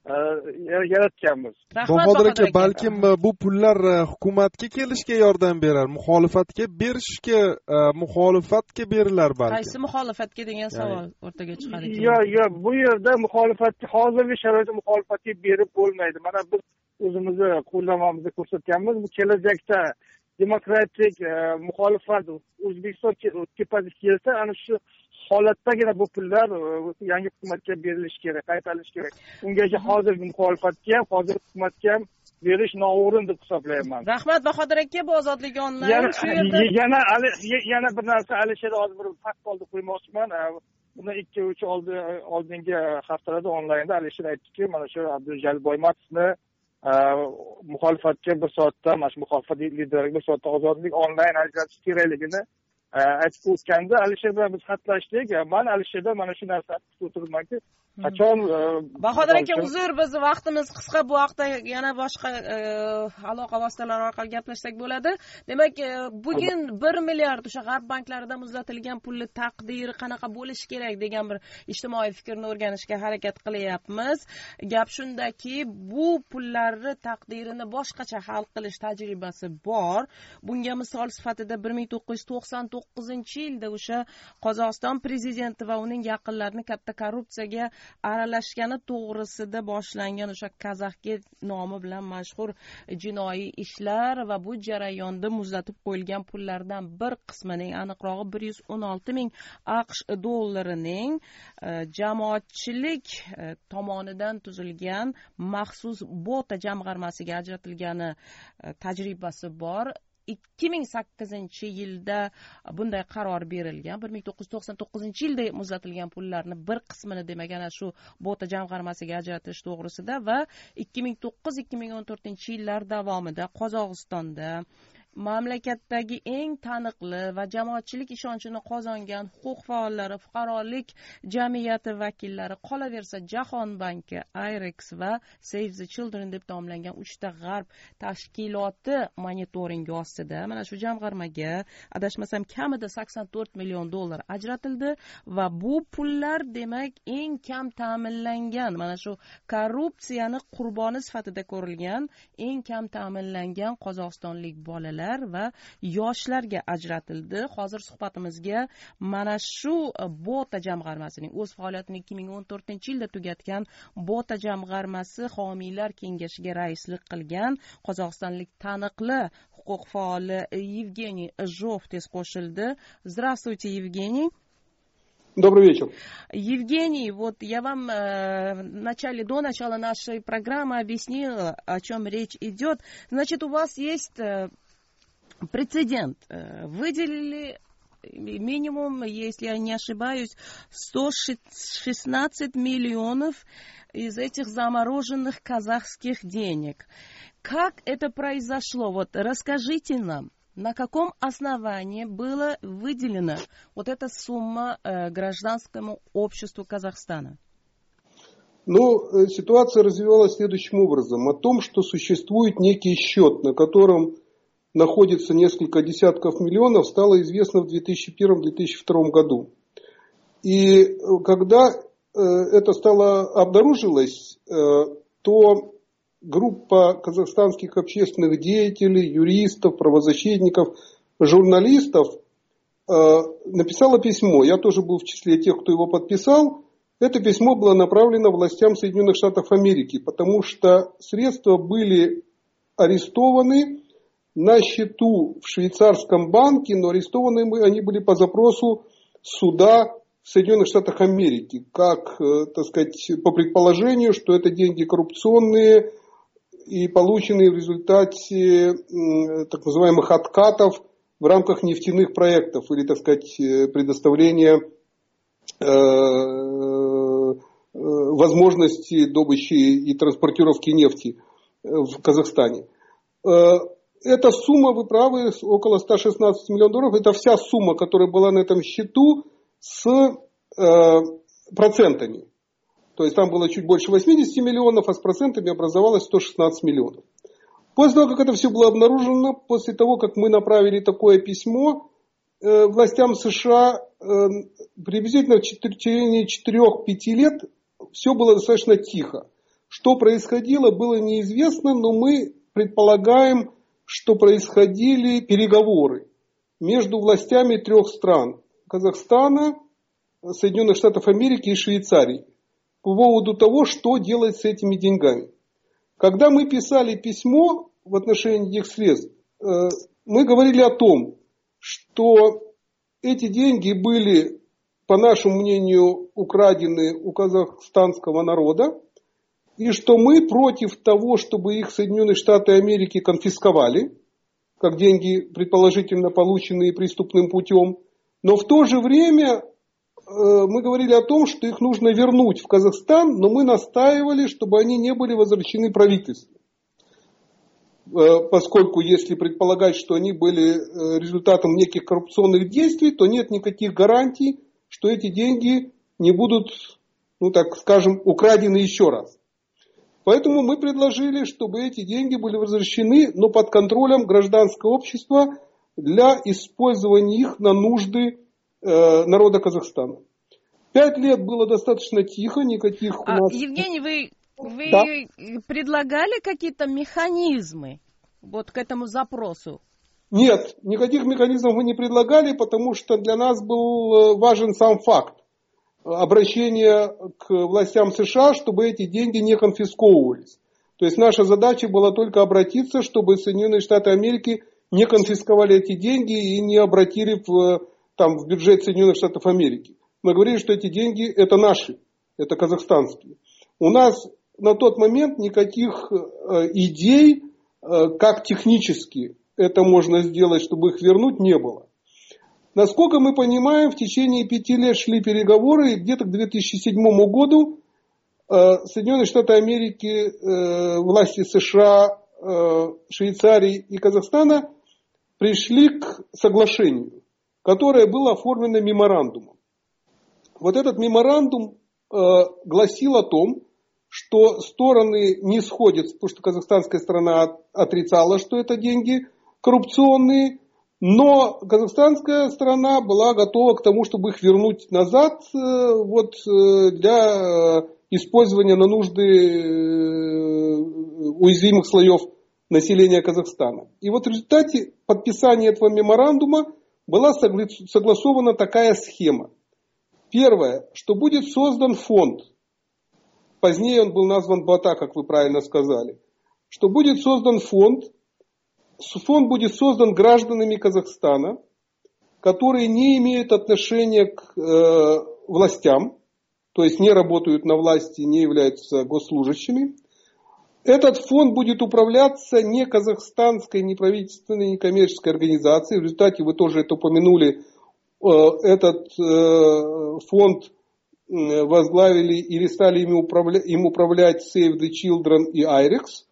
Speaker 11: yaratganmiz.
Speaker 6: Bahodir aka, balkim bu pullar hukumatga kelishga yordam berar, muxolifatga berishga, muxolifatga berilar balki.
Speaker 7: Qaysi muxolifatga degan savol o'rtaga chiqadi.
Speaker 11: Yo'q, yo'q, bu yerda muxolifatga, hozirgi sharoitda muxolifatga berib bo'lmaydi. Mana biz o'zimizni qo'llanmamizda ko'rsatganmiz. Bu kelajakda demokratik muxolifat O'zbekiston tepasiga kelsa, ana shu holatdagina bu pullar yangi hukumatga berilishi kerak, qaytarilishi kerak. Ungacha hozirgi muxolifatga ham, hozirgi hukumatga ham berish noo'rin deb hisoblayman.
Speaker 7: Rahmat Bahodir aka, bu Ozodlik onlayn shu yerda.
Speaker 11: Yana yana bir narsa Alisher hozir bir fakt oldi qo'ymoqchiman. Bundan ikki uch oldingi haftalarda onlaynda Alisher aytdiki, mana shu Abdujalil Boymatovni muxolifatga bir soatda, mana shu muxolifat lideriga bir soatda Ozodlik onlayn ajratish kerakligini aytib o'tganda Alisher bilan biz xatlashdik. Men Alisherdan mana shu narsani kutib o'tiribmanki, qachon
Speaker 7: Bahodir aka, uzr, biz vaqtimiz qisqa, bu haqda yana boshqa aloqa vositalari orqali gaplashsak bo'ladi. Demak, bugun bir milliard o'sha g'arb banklarida muzlatilgan pulni taqdiri qanaqa bo'lishi kerak degan bir ijtimoiy fikrni o'rganishga harakat qilyapmiz. Gap shundaki, bu pullarni taqdirini boshqacha hal qilish tajribasi bor. Bunga misol sifatida bir ming to'qqiz yuz to'qson to'qqizinchi yilda o'sha Qozog'iston prezidenti va uning yaqinlarini katta korrupsiyaga aralashgani to'g'risida boshlangan o'sha Kazakget nomi bilan mashhur jinoiy ishlar va bu jarayonda muzlatib qo'yilgan pullardan bir qismining, aniqrog'i bir yuz o'n olti ming AQSh dollarining jamoatchilik tomonidan tuzilgan maxsus bota jamg'armasiga ajratilgani tajribasi bor. ikki ming sakkizinchi yilda bunday qaror berilgan. bir ming to'qqiz yuz to'qson to'qqizinchi yilda muzlatilgan pullarni bir qismini demak ana shu bota jamg'armasiga ajratish to'g'risida va ikki ming to'qqiz ikki ming o'n to'rtinchi yillar davomida Qozog'istonda mamlakatdagi eng taniqli va jamoatchilik ishonchini qozongan huquq faollari, fuqarolik jamiyati vakillari, qolaversa Jahon banki, Ayrex va Save the Children deb nomlangan uchta g'arb tashkiloti monitoringi ostida mana shu jamg'armaga adashmasam kamida sakson to'rt million dollar ajratildi va bu pullar demak eng kam ta'minlangan, mana shu korrupsiyani qurboni sifatida ko'rilgan eng kam ta'minlangan qozog'istonlik bolalar va yoshlarga ajratildi. Hozir suhbatimizga mana shu bota jamg'armasining o'z faoliyatini ikki ming o'n to'rtinchi yilda tugatgan bota jamg'armasi homiylar kengashiga raislik qilgan qozog'istonlik taniqli huquq faoli Yevgeniy Ijov tez qo'shildi. Здравствуйте, Евгений.
Speaker 12: Добрый вечер.
Speaker 7: Евгений, вот я вам э, в начале, до начала нашей программы объяснила, о чем речь идет. Значит, у вас есть э, прецедент. Выделили минимум, если я не ошибаюсь, сто шестнадцать миллионов из этих замороженных казахских денег. Как это произошло? Вот расскажите нам. На каком основании была выделена вот эта сумма э, гражданскому обществу Казахстана?
Speaker 12: Ну, ситуация развивалась следующим образом. О том, что существует некий счет, на котором находится несколько десятков миллионов, стало известно в две тысячи первом — две тысячи втором году. И когда это стало обнаружилось, то группа казахстанских общественных деятелей, юристов, правозащитников, журналистов написала письмо. Я тоже был в числе тех, кто его подписал. Это письмо было направлено властям Соединенных Штатов Америки, потому что средства были арестованы на счету в швейцарском банке, но арестованы они были по запросу суда в Соединенных Штатах Америки, как, так сказать, по предположению, что это деньги коррупционные и полученные в результате так называемых откатов в рамках нефтяных проектов или, так сказать, предоставления э, возможности добычи и транспортировки нефти в Казахстане. Эта сумма, вы правы, около ста шестнадцати миллионов долларов, это вся сумма, которая была на этом счету с э, процентами. То есть там было чуть больше восьмидесяти миллионов, а с процентами образовалось сто шестнадцать миллионов. После того, как это все было обнаружено, после того, как мы направили такое письмо э, властям США, э, приблизительно в течение четырёх-пяти лет все было достаточно тихо. Что происходило, было неизвестно, но мы предполагаем, что происходили переговоры между властями трех стран – Казахстана, Соединенных Штатов Америки и Швейцарии по поводу того, что делать с этими деньгами. Когда мы писали письмо в отношении этих средств, мы говорили о том, что эти деньги были, по нашему мнению, украдены у казахстанского народа, и что мы против того, чтобы их Соединенные Штаты Америки конфисковали, как деньги, предположительно полученные преступным путем. Но в то же время э, мы говорили о том, что их нужно вернуть в Казахстан, но мы настаивали, чтобы они не были возвращены правительству. Э, поскольку если предполагать, что они были э, результатом неких коррупционных действий, то нет никаких гарантий, что эти деньги не будут, ну так скажем, украдены еще раз. Поэтому мы предложили, чтобы эти деньги были возвращены, но под контролем гражданского общества для использования их на нужды э, народа Казахстана. Пять лет было достаточно тихо, никаких у нас...
Speaker 7: А, Евгений, вы, вы
Speaker 12: да?
Speaker 7: предлагали какие-то механизмы вот к этому запросу?
Speaker 12: Нет, никаких механизмов мы не предлагали, потому что для нас был важен сам факт обращения к властям США, чтобы эти деньги не конфисковывались. То есть наша задача была только обратиться, чтобы Соединенные Штаты Америки не конфисковали эти деньги и не обратили в, там, в бюджет Соединенных Штатов Америки. Мы говорили, что эти деньги это наши, это казахстанские. У нас на тот момент никаких э, идей, э, как технически это можно сделать, чтобы их вернуть, не было. Насколько мы понимаем, в течение пяти лет шли переговоры, и где-то к две тысячи седьмому году э, Соединенные Штаты Америки, э, власти США, э, Швейцарии и Казахстана пришли к соглашению, которое было оформлено меморандумом. Вот этот меморандум э, гласил о том, что стороны не сходят, потому что казахстанская сторона отрицала, что это деньги коррупционные, но казахстанская сторона была готова к тому, чтобы их вернуть назад вот, для использования на нужды уязвимых слоев населения Казахстана. И вот в результате подписания этого меморандума была согласована такая схема. Первое, что будет создан фонд, позднее он был назван БАТА, как вы правильно сказали, что будет создан фонд, фонд будет создан гражданами Казахстана, которые не имеют отношения к э, властям, то есть не работают на власти, не являются госслужащими. Этот фонд будет управляться не казахстанской, не правительственной, не коммерческой организацией. В результате, вы тоже это упомянули, э, этот э, фонд возглавили или стали им управлять, им управлять Save the Children и айрекс.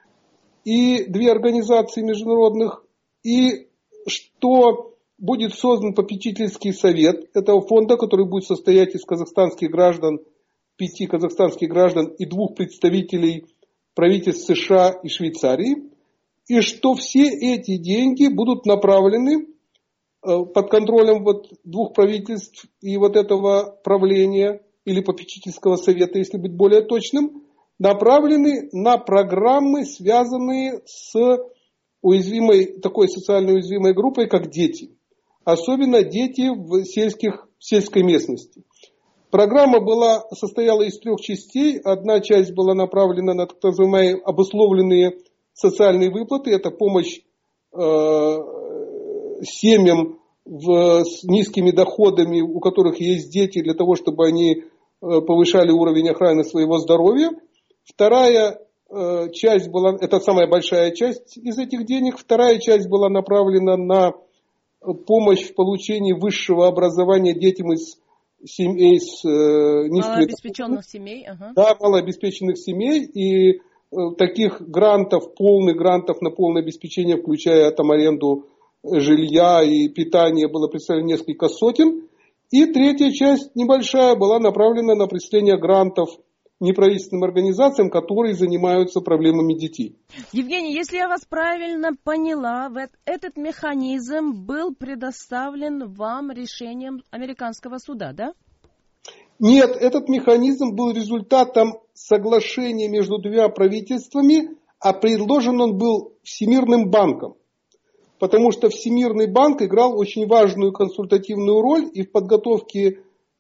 Speaker 12: И две организации международных, и что будет создан попечительский совет этого фонда, который будет состоять из казахстанских граждан, пяти казахстанских граждан и двух представителей правительств США и Швейцарии, и что все эти деньги будут направлены под контролем вот двух правительств и вот этого правления или попечительского совета, если быть более точным, направлены на программы, связанные с уязвимой, такой социально уязвимой группой, как дети. Особенно дети в сельских, в сельской местности. Программа была, состояла из трех частей. Одна часть была направлена на так называемые обусловленные социальные выплаты. Это помощь э, семьям в, с низкими доходами, у которых есть дети, для того, чтобы они э, повышали уровень охраны своего здоровья. Вторая э, часть была, это самая большая часть из этих денег. Вторая часть была направлена на помощь в получении высшего образования детям из семей с э, низкими
Speaker 7: малообеспеченных семей. Ага.
Speaker 12: Да, малообеспеченных семей. И э, таких грантов, полных грантов на полное обеспечение, включая там аренду жилья и питание, было представлено несколько сотен. И третья часть, небольшая, была направлена на представление грантов неправительственным организациям, которые занимаются проблемами детей.
Speaker 7: Евгений, если я вас правильно поняла, этот механизм был предоставлен вам решением американского суда, да?
Speaker 12: Нет, этот механизм был результатом соглашения между двумя правительствами, а предложен он был Всемирным банком. Потому что Всемирный банк играл очень важную консультативную роль и в подготовке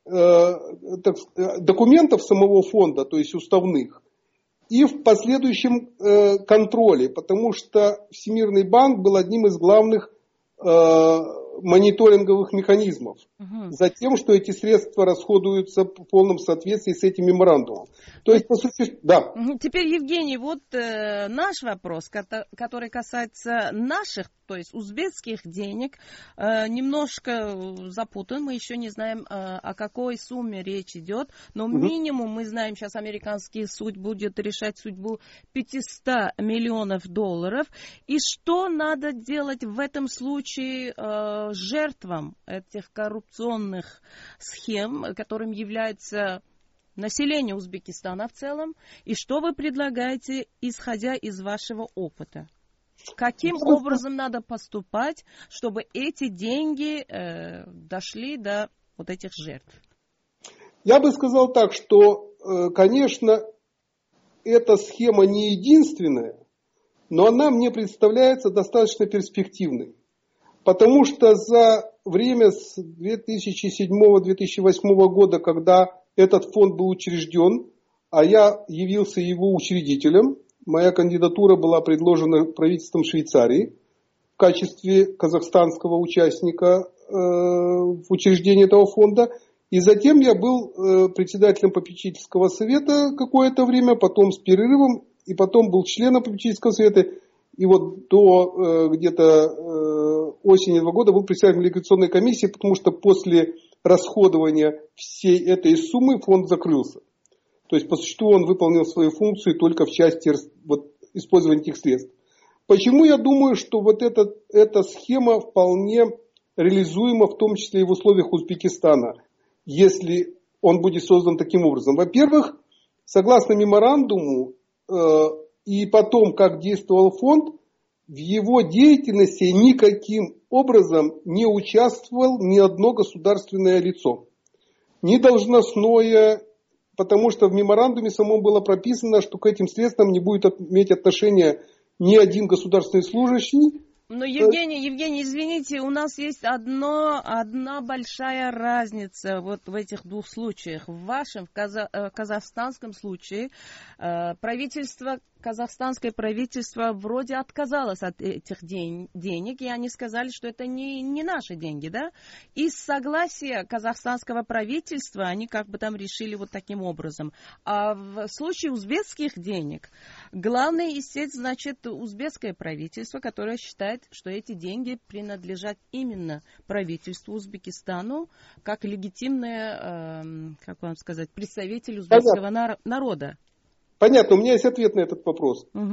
Speaker 12: документов самого фонда, то есть уставных, и в последующем э, контроле, потому что Всемирный банк был одним из главных э, мониторинговых механизмов угу. за тем, что эти средства расходуются в полном соответствии с этим меморандумом. То есть, по сути, да.
Speaker 7: Теперь, Евгений, вот э, наш вопрос, который касается наших, то есть узбекских денег, э, немножко запутан. Мы еще не знаем, э, о какой сумме речь идет, но угу. минимум мы знаем, сейчас американский суд будет решать судьбу пятьсот миллионов долларов. И что надо делать в этом случае э, жертвам этих коррупционных схем, которым является население Узбекистана в целом, и что вы предлагаете, исходя из вашего опыта? Каким образом надо поступать, чтобы эти деньги э, дошли до вот этих жертв?
Speaker 12: Я бы сказал так, что, э, конечно, эта схема не единственная, но она мне представляется достаточно перспективной. Потому что за время с две тысячи седьмого — две тысячи восьмого года, когда этот фонд был учрежден, а я явился его учредителем, моя кандидатура была предложена правительством Швейцарии в качестве казахстанского участника э, в учреждении этого фонда. И затем я был э, председателем попечительского совета какое-то время, потом с перерывом, и потом был членом попечительского совета. И вот до э, где-то э, осени этого года был председателем ликвидационной комиссии, потому что после расходования всей этой суммы фонд закрылся. То есть по существу он выполнил свою функцию только в части вот, использования этих средств. Почему я думаю, что вот эта, эта схема вполне реализуема, в том числе и в условиях Узбекистана, если он будет создан таким образом? Во-первых, согласно меморандуму э, и потом, как действовал фонд, в его деятельности никаким образом не участвовал ни одно государственное лицо. Ни должностное, потому что в меморандуме самом было прописано, что к этим средствам не будет иметь отношения ни один государственный служащий.
Speaker 7: Но, Евгений, Евгений, извините, у нас есть одно, одна большая разница вот в этих двух случаях. В вашем, в каза, казахстанском случае, правительство, казахстанское правительство вроде отказалось от этих день, денег, и они сказали, что это не, не наши деньги, да? Из согласия казахстанского правительства они как бы там решили вот таким образом. А в случае узбекских денег, главный истец, значит, узбекское правительство, которое считает, что эти деньги принадлежат именно правительству Узбекистану, как легитимное, э, как вам сказать, представитель узбекского нар- народа.
Speaker 12: Понятно, у меня есть ответ на этот вопрос. Угу.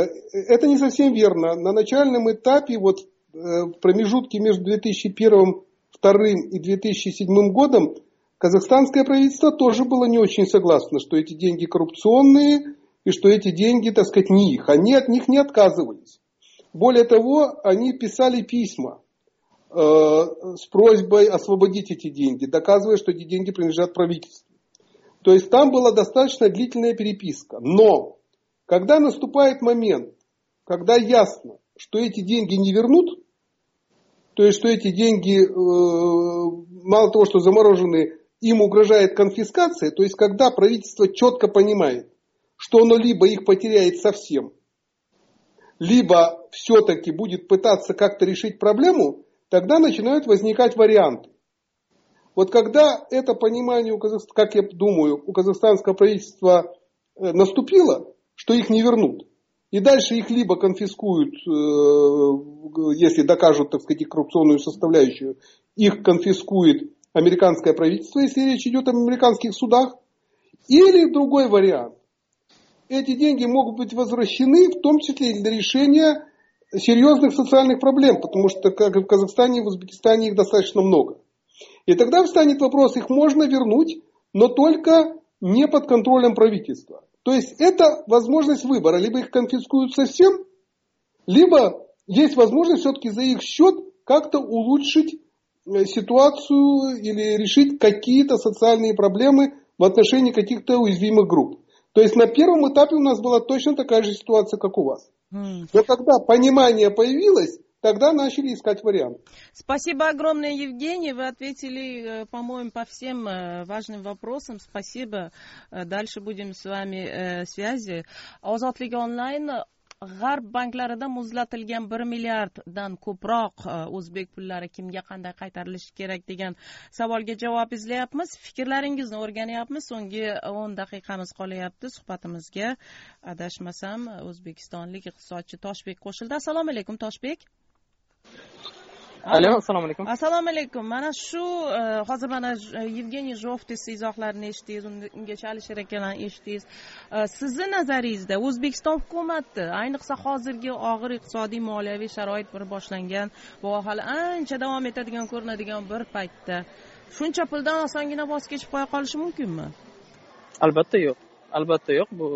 Speaker 12: Это не совсем верно. На начальном этапе, вот в промежутке между две тысячи первым, две тысячи вторым и две тысячи седьмым годом, казахстанское правительство тоже было не очень согласно, что эти деньги коррупционные и что эти деньги, так сказать, не их. Они от них не отказывались. Более того, они писали письма э, с просьбой освободить эти деньги, доказывая, что эти деньги принадлежат правительству. То есть там была достаточно длительная переписка. Но когда наступает момент, когда ясно, что эти деньги не вернут, то есть что эти деньги, мало того, что заморожены, им угрожает конфискация, то есть когда правительство четко понимает, что оно либо их потеряет совсем, либо все-таки будет пытаться как-то решить проблему, тогда начинают возникать варианты. Вот когда это понимание, у Казах... как я думаю, у казахстанского правительства наступило, что их не вернут, и дальше их либо конфискуют, если докажут, так сказать, их коррупционную составляющую, их конфискует американское правительство, если речь идет об американских судах, или другой вариант. Эти деньги могут быть возвращены, в том числе и для решения серьезных социальных проблем, потому что как в Казахстане и в Узбекистане их достаточно много. И тогда встанет вопрос, их можно вернуть, но только не под контролем правительства. То есть это возможность выбора. Либо их конфискуют совсем, либо есть возможность все-таки за их счет как-то улучшить ситуацию или решить какие-то социальные проблемы в отношении каких-то уязвимых групп. То есть на первом этапе у нас была точно такая же ситуация, как у вас. Но когда понимание появилось, тогда начали искать вариант.
Speaker 7: Спасибо огромное, Евгений. Вы ответили, по-моему, по всем важным вопросам. Спасибо. Дальше будем с вами в связи. Ozodlik онлайн g'arb banklarida muzlatilgan bir milliarddan ko'proq o'zbek pullari kimga qanday qaytarilishi kerak degan savolga javob izlayapmiz. Fikrlaringizni o'rganyapmiz. So'nggi o'n daqiqamiz qolyapti suhbatimizga. Adashmasam, o'zbekistonlik iqtisodchi Toshbek qo'shildi. Assalomu alaykum, Toshbek.
Speaker 13: Alo, assalomu alaykum.
Speaker 7: Assalomu alaykum. Mana shu hozir mana Yevgeniy Zhovtis izohlarini eshitdingiz, ungacha Alisher akalarni eshitdingiz. Sizni nazaringizda O'zbekiston hukumati, ayniqsa hozirgi og'ir iqtisodiy moliyaviy sharoit bir boshlangan va hali ancha davom etadigan ko'rinadigan bir paytda shuncha puldan osongina voz kechib qo'ya qolishi mumkinmi?
Speaker 13: Albatta yo'q. Albatta yo'q. Bu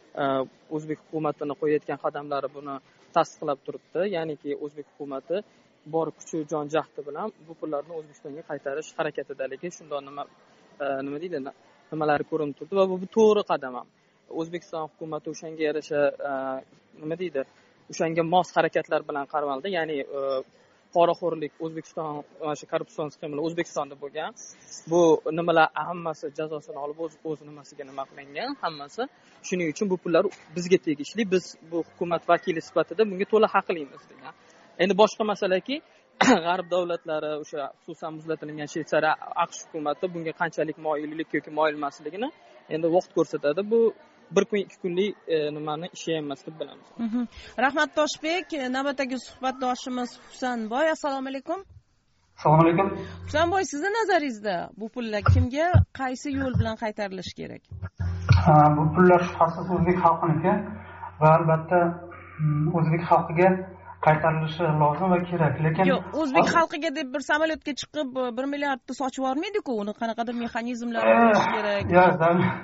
Speaker 13: o'zbek hukumatining qo'yayotgan qadamlari buni tasdiqlab turibdi. Ya'niki o'zbek hukumati bor kuchi jon jahdi bilan bu pullarni O'zbekistonga qaytarish harakatidaligi shundoq nima nima deydi nimalari ko'rinib turdi va bu to'g'ri qadam ham. O'zbekiston hukumati o'shanga yarasha nima deydi o'shanga mos harakatlar bilan qaramaldi, ya'ni poraxo'rlik O'zbekiston mana shu korrupsion sxemalar O'zbekistonda bo'lgan. Bu nimalar hammasi jazosini olib o'z o'z nimasiga nima qilingan hammasi. Shuning uchun bu pullar bizga tegishli, biz bu hukumat vakili sifatida bunga to'la haqlimiz degan. Endi boshqa masalaki, g'arb davlatlari o'sha xususan muzlatilgan Shveysariya, AQSh hukumati bunga qanchalik moyillik yoki moyil emasligini endi vaqt ko'rsatadi. Bu bir kun ikki kunlik nimani ishi emas deb bilamiz.
Speaker 7: Rahmat Toshbek. Navbatdagi suhbatdoshimiz Husanboy. Assalomu alaykum.
Speaker 14: Assalomu alaykum.
Speaker 7: Husanboy, sizning nazaringizda bu pullar kimga qaysi yo'l bilan qaytarilishi kerak?
Speaker 14: Ha, bu pullar shubhasiz o'zbek xalqiniki va albatta o'zbek xalqiga qaytarilishi lozim va kerak. Lekin
Speaker 7: yo'q, o'zbek xalqiga deb bir samolyotga chiqib bir milliardni sochib yormaydi-ku, uni qanaqadir mexanizmlar bo'lishi kerak.
Speaker 14: Yo'q,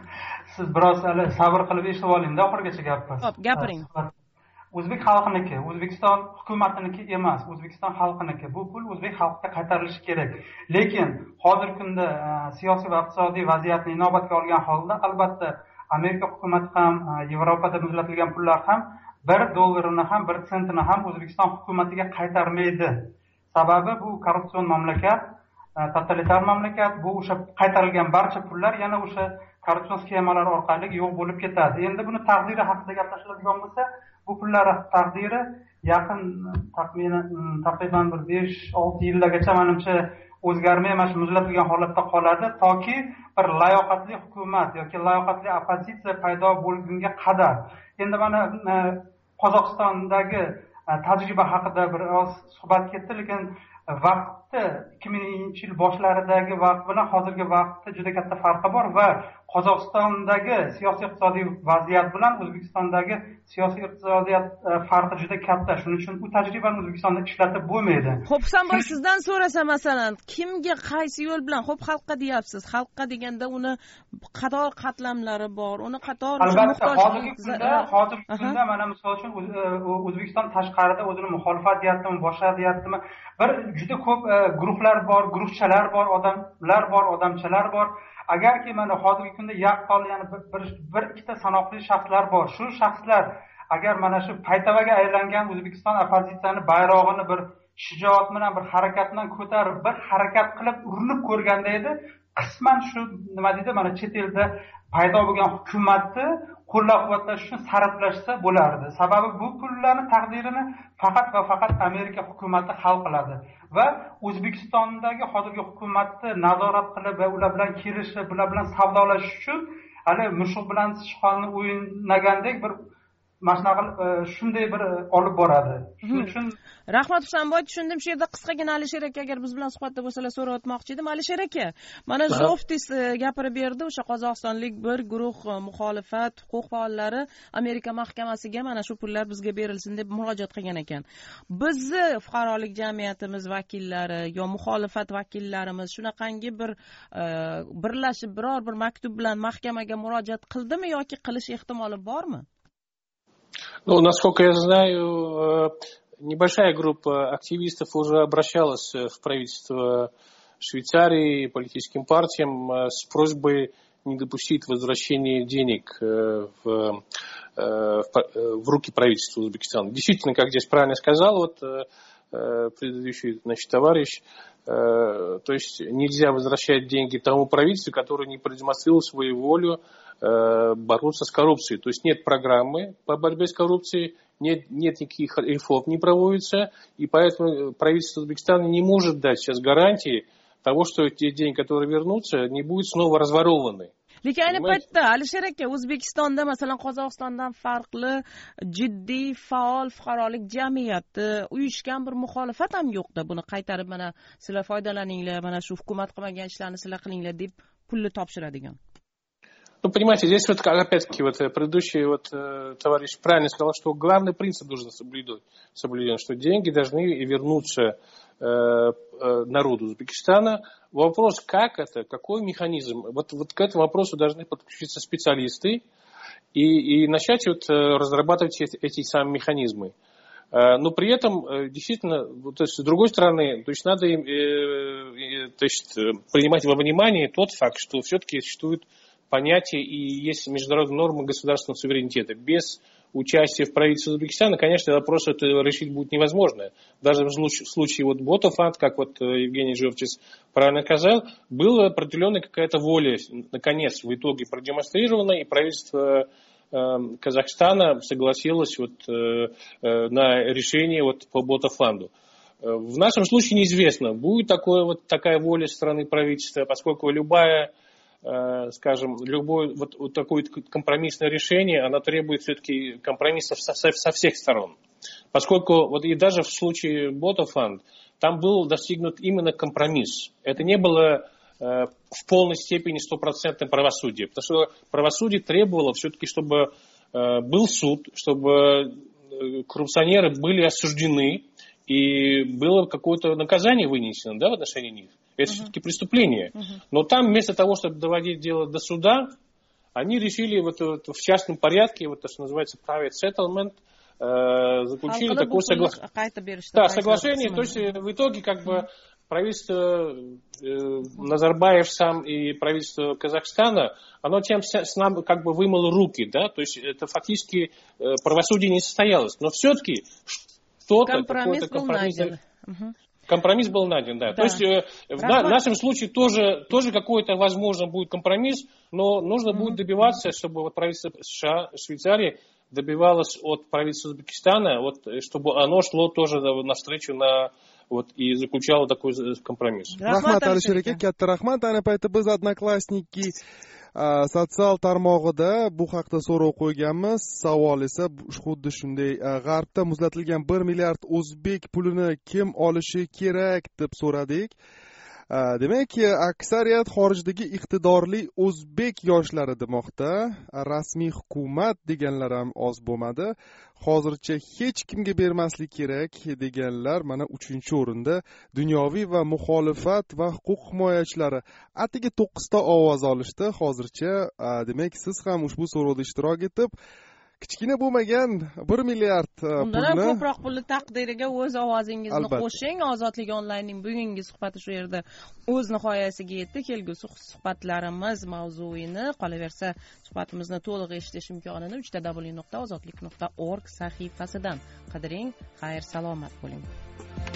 Speaker 14: siz biroz sabr qilib eshitib oling-da oxirigacha gapni.
Speaker 7: Xo'p, gapiring.
Speaker 14: O'zbek xalqiniki, O'zbekiston hukumatiniki emas, O'zbekiston xalqiniki. Bu pul o'zbek xalqiga qaytarilishi kerak. Lekin hozirgi kunda siyosiy va iqtisodiy vaziyatni inobatga olgan holda albatta Amerika hukumati ham, Yevropada muzlatilgan pullar ham bir dollarini ham bir sentini ham O'zbekiston hukumatiga qaytarmaydi. Sababi bu korrupsion mamlakat, totalitar mamlakat. Bu o'sha qaytarilgan barcha pullar yana o'sha korrupsion sxemalar orqali yo'q bo'lib ketadi. Endi buni taqdiri haqida gaplashiladigan bo'lsa, bu pullar taqdiri yaqin taxminan taxminan bir besh olti yillargacha menimcha o'zgarmay mana shu muzlatilgan holatda qoladi, toki bir layoqatli hukumat yoki layoqatli oppozitsiya paydo bo'lgunga qadar. Endi mana Qozog'istondagi tajriba haqida biroz suhbat ketdi, lekin vaqtda ikki minginchi yil boshlaridagi vaqt bilan hozirgi vaqtda juda katta farqi bor va Qozog'istondagi siyosiy iqtisodiy vaziyat bilan O'zbekistondagi siyosiy iqtisodiyat farqi juda katta. Shuning uchun bu tajribani O'zbekistonda ishlatib bo'lmaydi.
Speaker 7: Xo'p, Husanboy, sizdan so'rasa masalan, kimga qaysi yo'l bilan, xo'p xalqqa deyapsiz. Xalqqa deganda uni qator qatlamlari bor, uni qator
Speaker 14: albatta hozirgi kunda, hozirgi kunda mana misol uchun O'zbekiston tashqarida o'zini muxolifat deyaptimi, boshqa deyaptimi, bir juda ko'p guruhlar bor, guruhchalar bor, odamlar bor, odamchalar bor. Agarki mana hozirgi kunda yaqqol ya'ni bir bir ikkita sanoqli shaxslar bor. Shu shaxslar agar mana shu paytavaga aylangan O'zbekiston opozitsiyani bayrog'ini bir shijoat bilan bir harakat bilan ko'tarib bir harakat qilib urinib ko'rganda edi, qisman shu nima deydi, mana chet elda paydo bo'lgan hukumatni qo'llab-quvvatlash uchun sarflashsa bo'lardi. Sababi bu pullarning taqdirini faqat va faqat Amerika hukumati hal qiladi va O'zbekistondagi hozirgi hukumatni nazorat qilib va ular bilan kelishib, ular bilan savdolash uchun hali mushuk bilan sichqonni o'ynagandek bir mashnaqa shunday bir olib boradi. Shuning uchun
Speaker 7: Rahmat Husanboy, tushundim. Shu yerda qisqagina Alisher aka agar biz bilan suhbatda bo'lsalar so'rab o'tmoqchi edim. Alisher aka, mana Zoftis gapirib berdi, o'sha qozog'istonlik bir guruh muxolifat huquq faollari Amerika mahkamasiga mana shu pullar bizga berilsin deb murojaat qilgan ekan. Bizni fuqarolik jamiyatimiz vakillari yo muxolifat vakillarimiz shunaqangi bir birlashib biror bir maktub bilan mahkamaga murojaat qildimi yoki qilish ehtimoli bormi?
Speaker 9: Ну, насколько я знаю, небольшая группа активистов уже обращалась в правительство Швейцарии, политическим партиям с просьбой не допустить возвращения денег в, в, в руки правительства Узбекистана. Действительно, как здесь правильно сказал вот, предыдущий значит, товарищ, то есть нельзя возвращать деньги тому правительству, которое не продемонстрировало свою волю бороться с коррупцией. То есть нет программы по борьбе с коррупцией, нет, нет никаких реформ не проводится, и поэтому правительство Узбекистана не может дать сейчас гарантии того, что те деньги, которые вернутся, не будут снова разворованы.
Speaker 7: Lekin ayni paytda Alisher aka, O'zbekistonda masalan Qozog'istondan farqli jiddiy faol fuqarolik jamiyati, uyushgan bir muxolifat ham yo'qda. Buni qaytarib mana sizlar foydalaninglar, mana shu hukumat qilmagan ishlarni sizlar qilinglar deb pulni topshiradigan.
Speaker 9: Ну, понимаете, здесь вот опять-таки вот предыдущий вот товарищ правильно сказал, что главный принцип должен соблюден, что деньги должны вернуться народу Узбекистана. Вопрос, как это, какой механизм, вот, вот к этому вопросу должны подключиться специалисты и, и начать вот разрабатывать эти, эти самые механизмы. Но при этом, действительно, то есть, с другой стороны, то есть, надо им, э, то есть, принимать во внимание тот факт, что все-таки существует понятие и есть международные нормы государственного суверенитета. Без участия в правительстве Узбекистана, конечно, вопрос это решить будет невозможно. Даже в случае вот Ботофанд, как вот Евгений Жовчис правильно сказал, была определенная какая-то воля, наконец, в итоге продемонстрирована, и правительство э, Казахстана согласилось вот, э, на решение вот по Ботофанду. В нашем случае неизвестно, будет такое, вот, такая воля со стороны правительства, поскольку любая скажем, любое вот, вот такое компромиссное решение, оно требует все-таки компромиссов со, со всех сторон. Поскольку вот и даже в случае Ботофанд, там был достигнут именно компромисс. Это не было э, в полной степени стопроцентное правосудие. Потому что правосудие требовало все-таки, чтобы э, был суд, чтобы коррупционеры были осуждены, и было какое-то наказание вынесено, да, в отношении них. Это uh-huh. все-таки преступление. Uh-huh. Но там вместо того, чтобы доводить дело до суда, они решили вот, вот, в частном порядке, вот то, что называется private settlement, э, заключили такое согла... да, соглашение. То есть в итоге как бы правительство э, Назарбаев сам и правительство Казахстана, оно тем с нами как бы вымыло руки, да, то есть это фактически э, правосудие не состоялось. Но все-таки что-то,
Speaker 7: компромисс был найден.
Speaker 9: Компромисс был найден, да. да. То есть э, в, на, в нашем случае тоже, тоже какой-то, возможно, будет компромисс, но нужно mm-hmm. будет добиваться, чтобы вот правительство США, Швейцарии добивалось от правительства Узбекистана, вот, чтобы оно шло тоже навстречу на вот, и заключало такой компромисс.
Speaker 6: Rahmat Alisher aka, katta rahmat. Ayni paytda biz Odnoklassniki sotsial tarmog'ida bu haqda so'rov qo'yganmiz. Savol esa xuddi shunday: G'arbda muzlatilgan bir milliard o'zbek pulini kim olishi kerak deb so'radik. Demak, aksariyat xorijdagi iqtidorli o'zbek yoshlari demoqda. Rasmiy hukumat deganlar ham oz bo'lmadi. Hozircha hech kimga bermaslik kerak deganlar mana uchinchi o'rinda. Dunyoviy va muxolifat va huquq himoyachilari atigi to'qqizta ovoz olishdi. Hozircha, demak, siz ham ushbu so'rovda ishtirok etib, kichkina bo'lmagan bir milliard
Speaker 7: undan ham
Speaker 6: pulni
Speaker 7: ko'proq pulni taqdiriga o'z ovozingizni
Speaker 6: Albatta.
Speaker 7: qo'shing. Ozodlik onlaynning bugungi suhbati shu yerda o'z nihoyasiga yetdi. Kelgusi suhbatlarimiz mavzuini, qolaversa suhbatimizni to'liq eshitish imkonini uch w nuqta ozodlik nuqta org sahifasidan qidiring. Xayr, salomat bo'ling.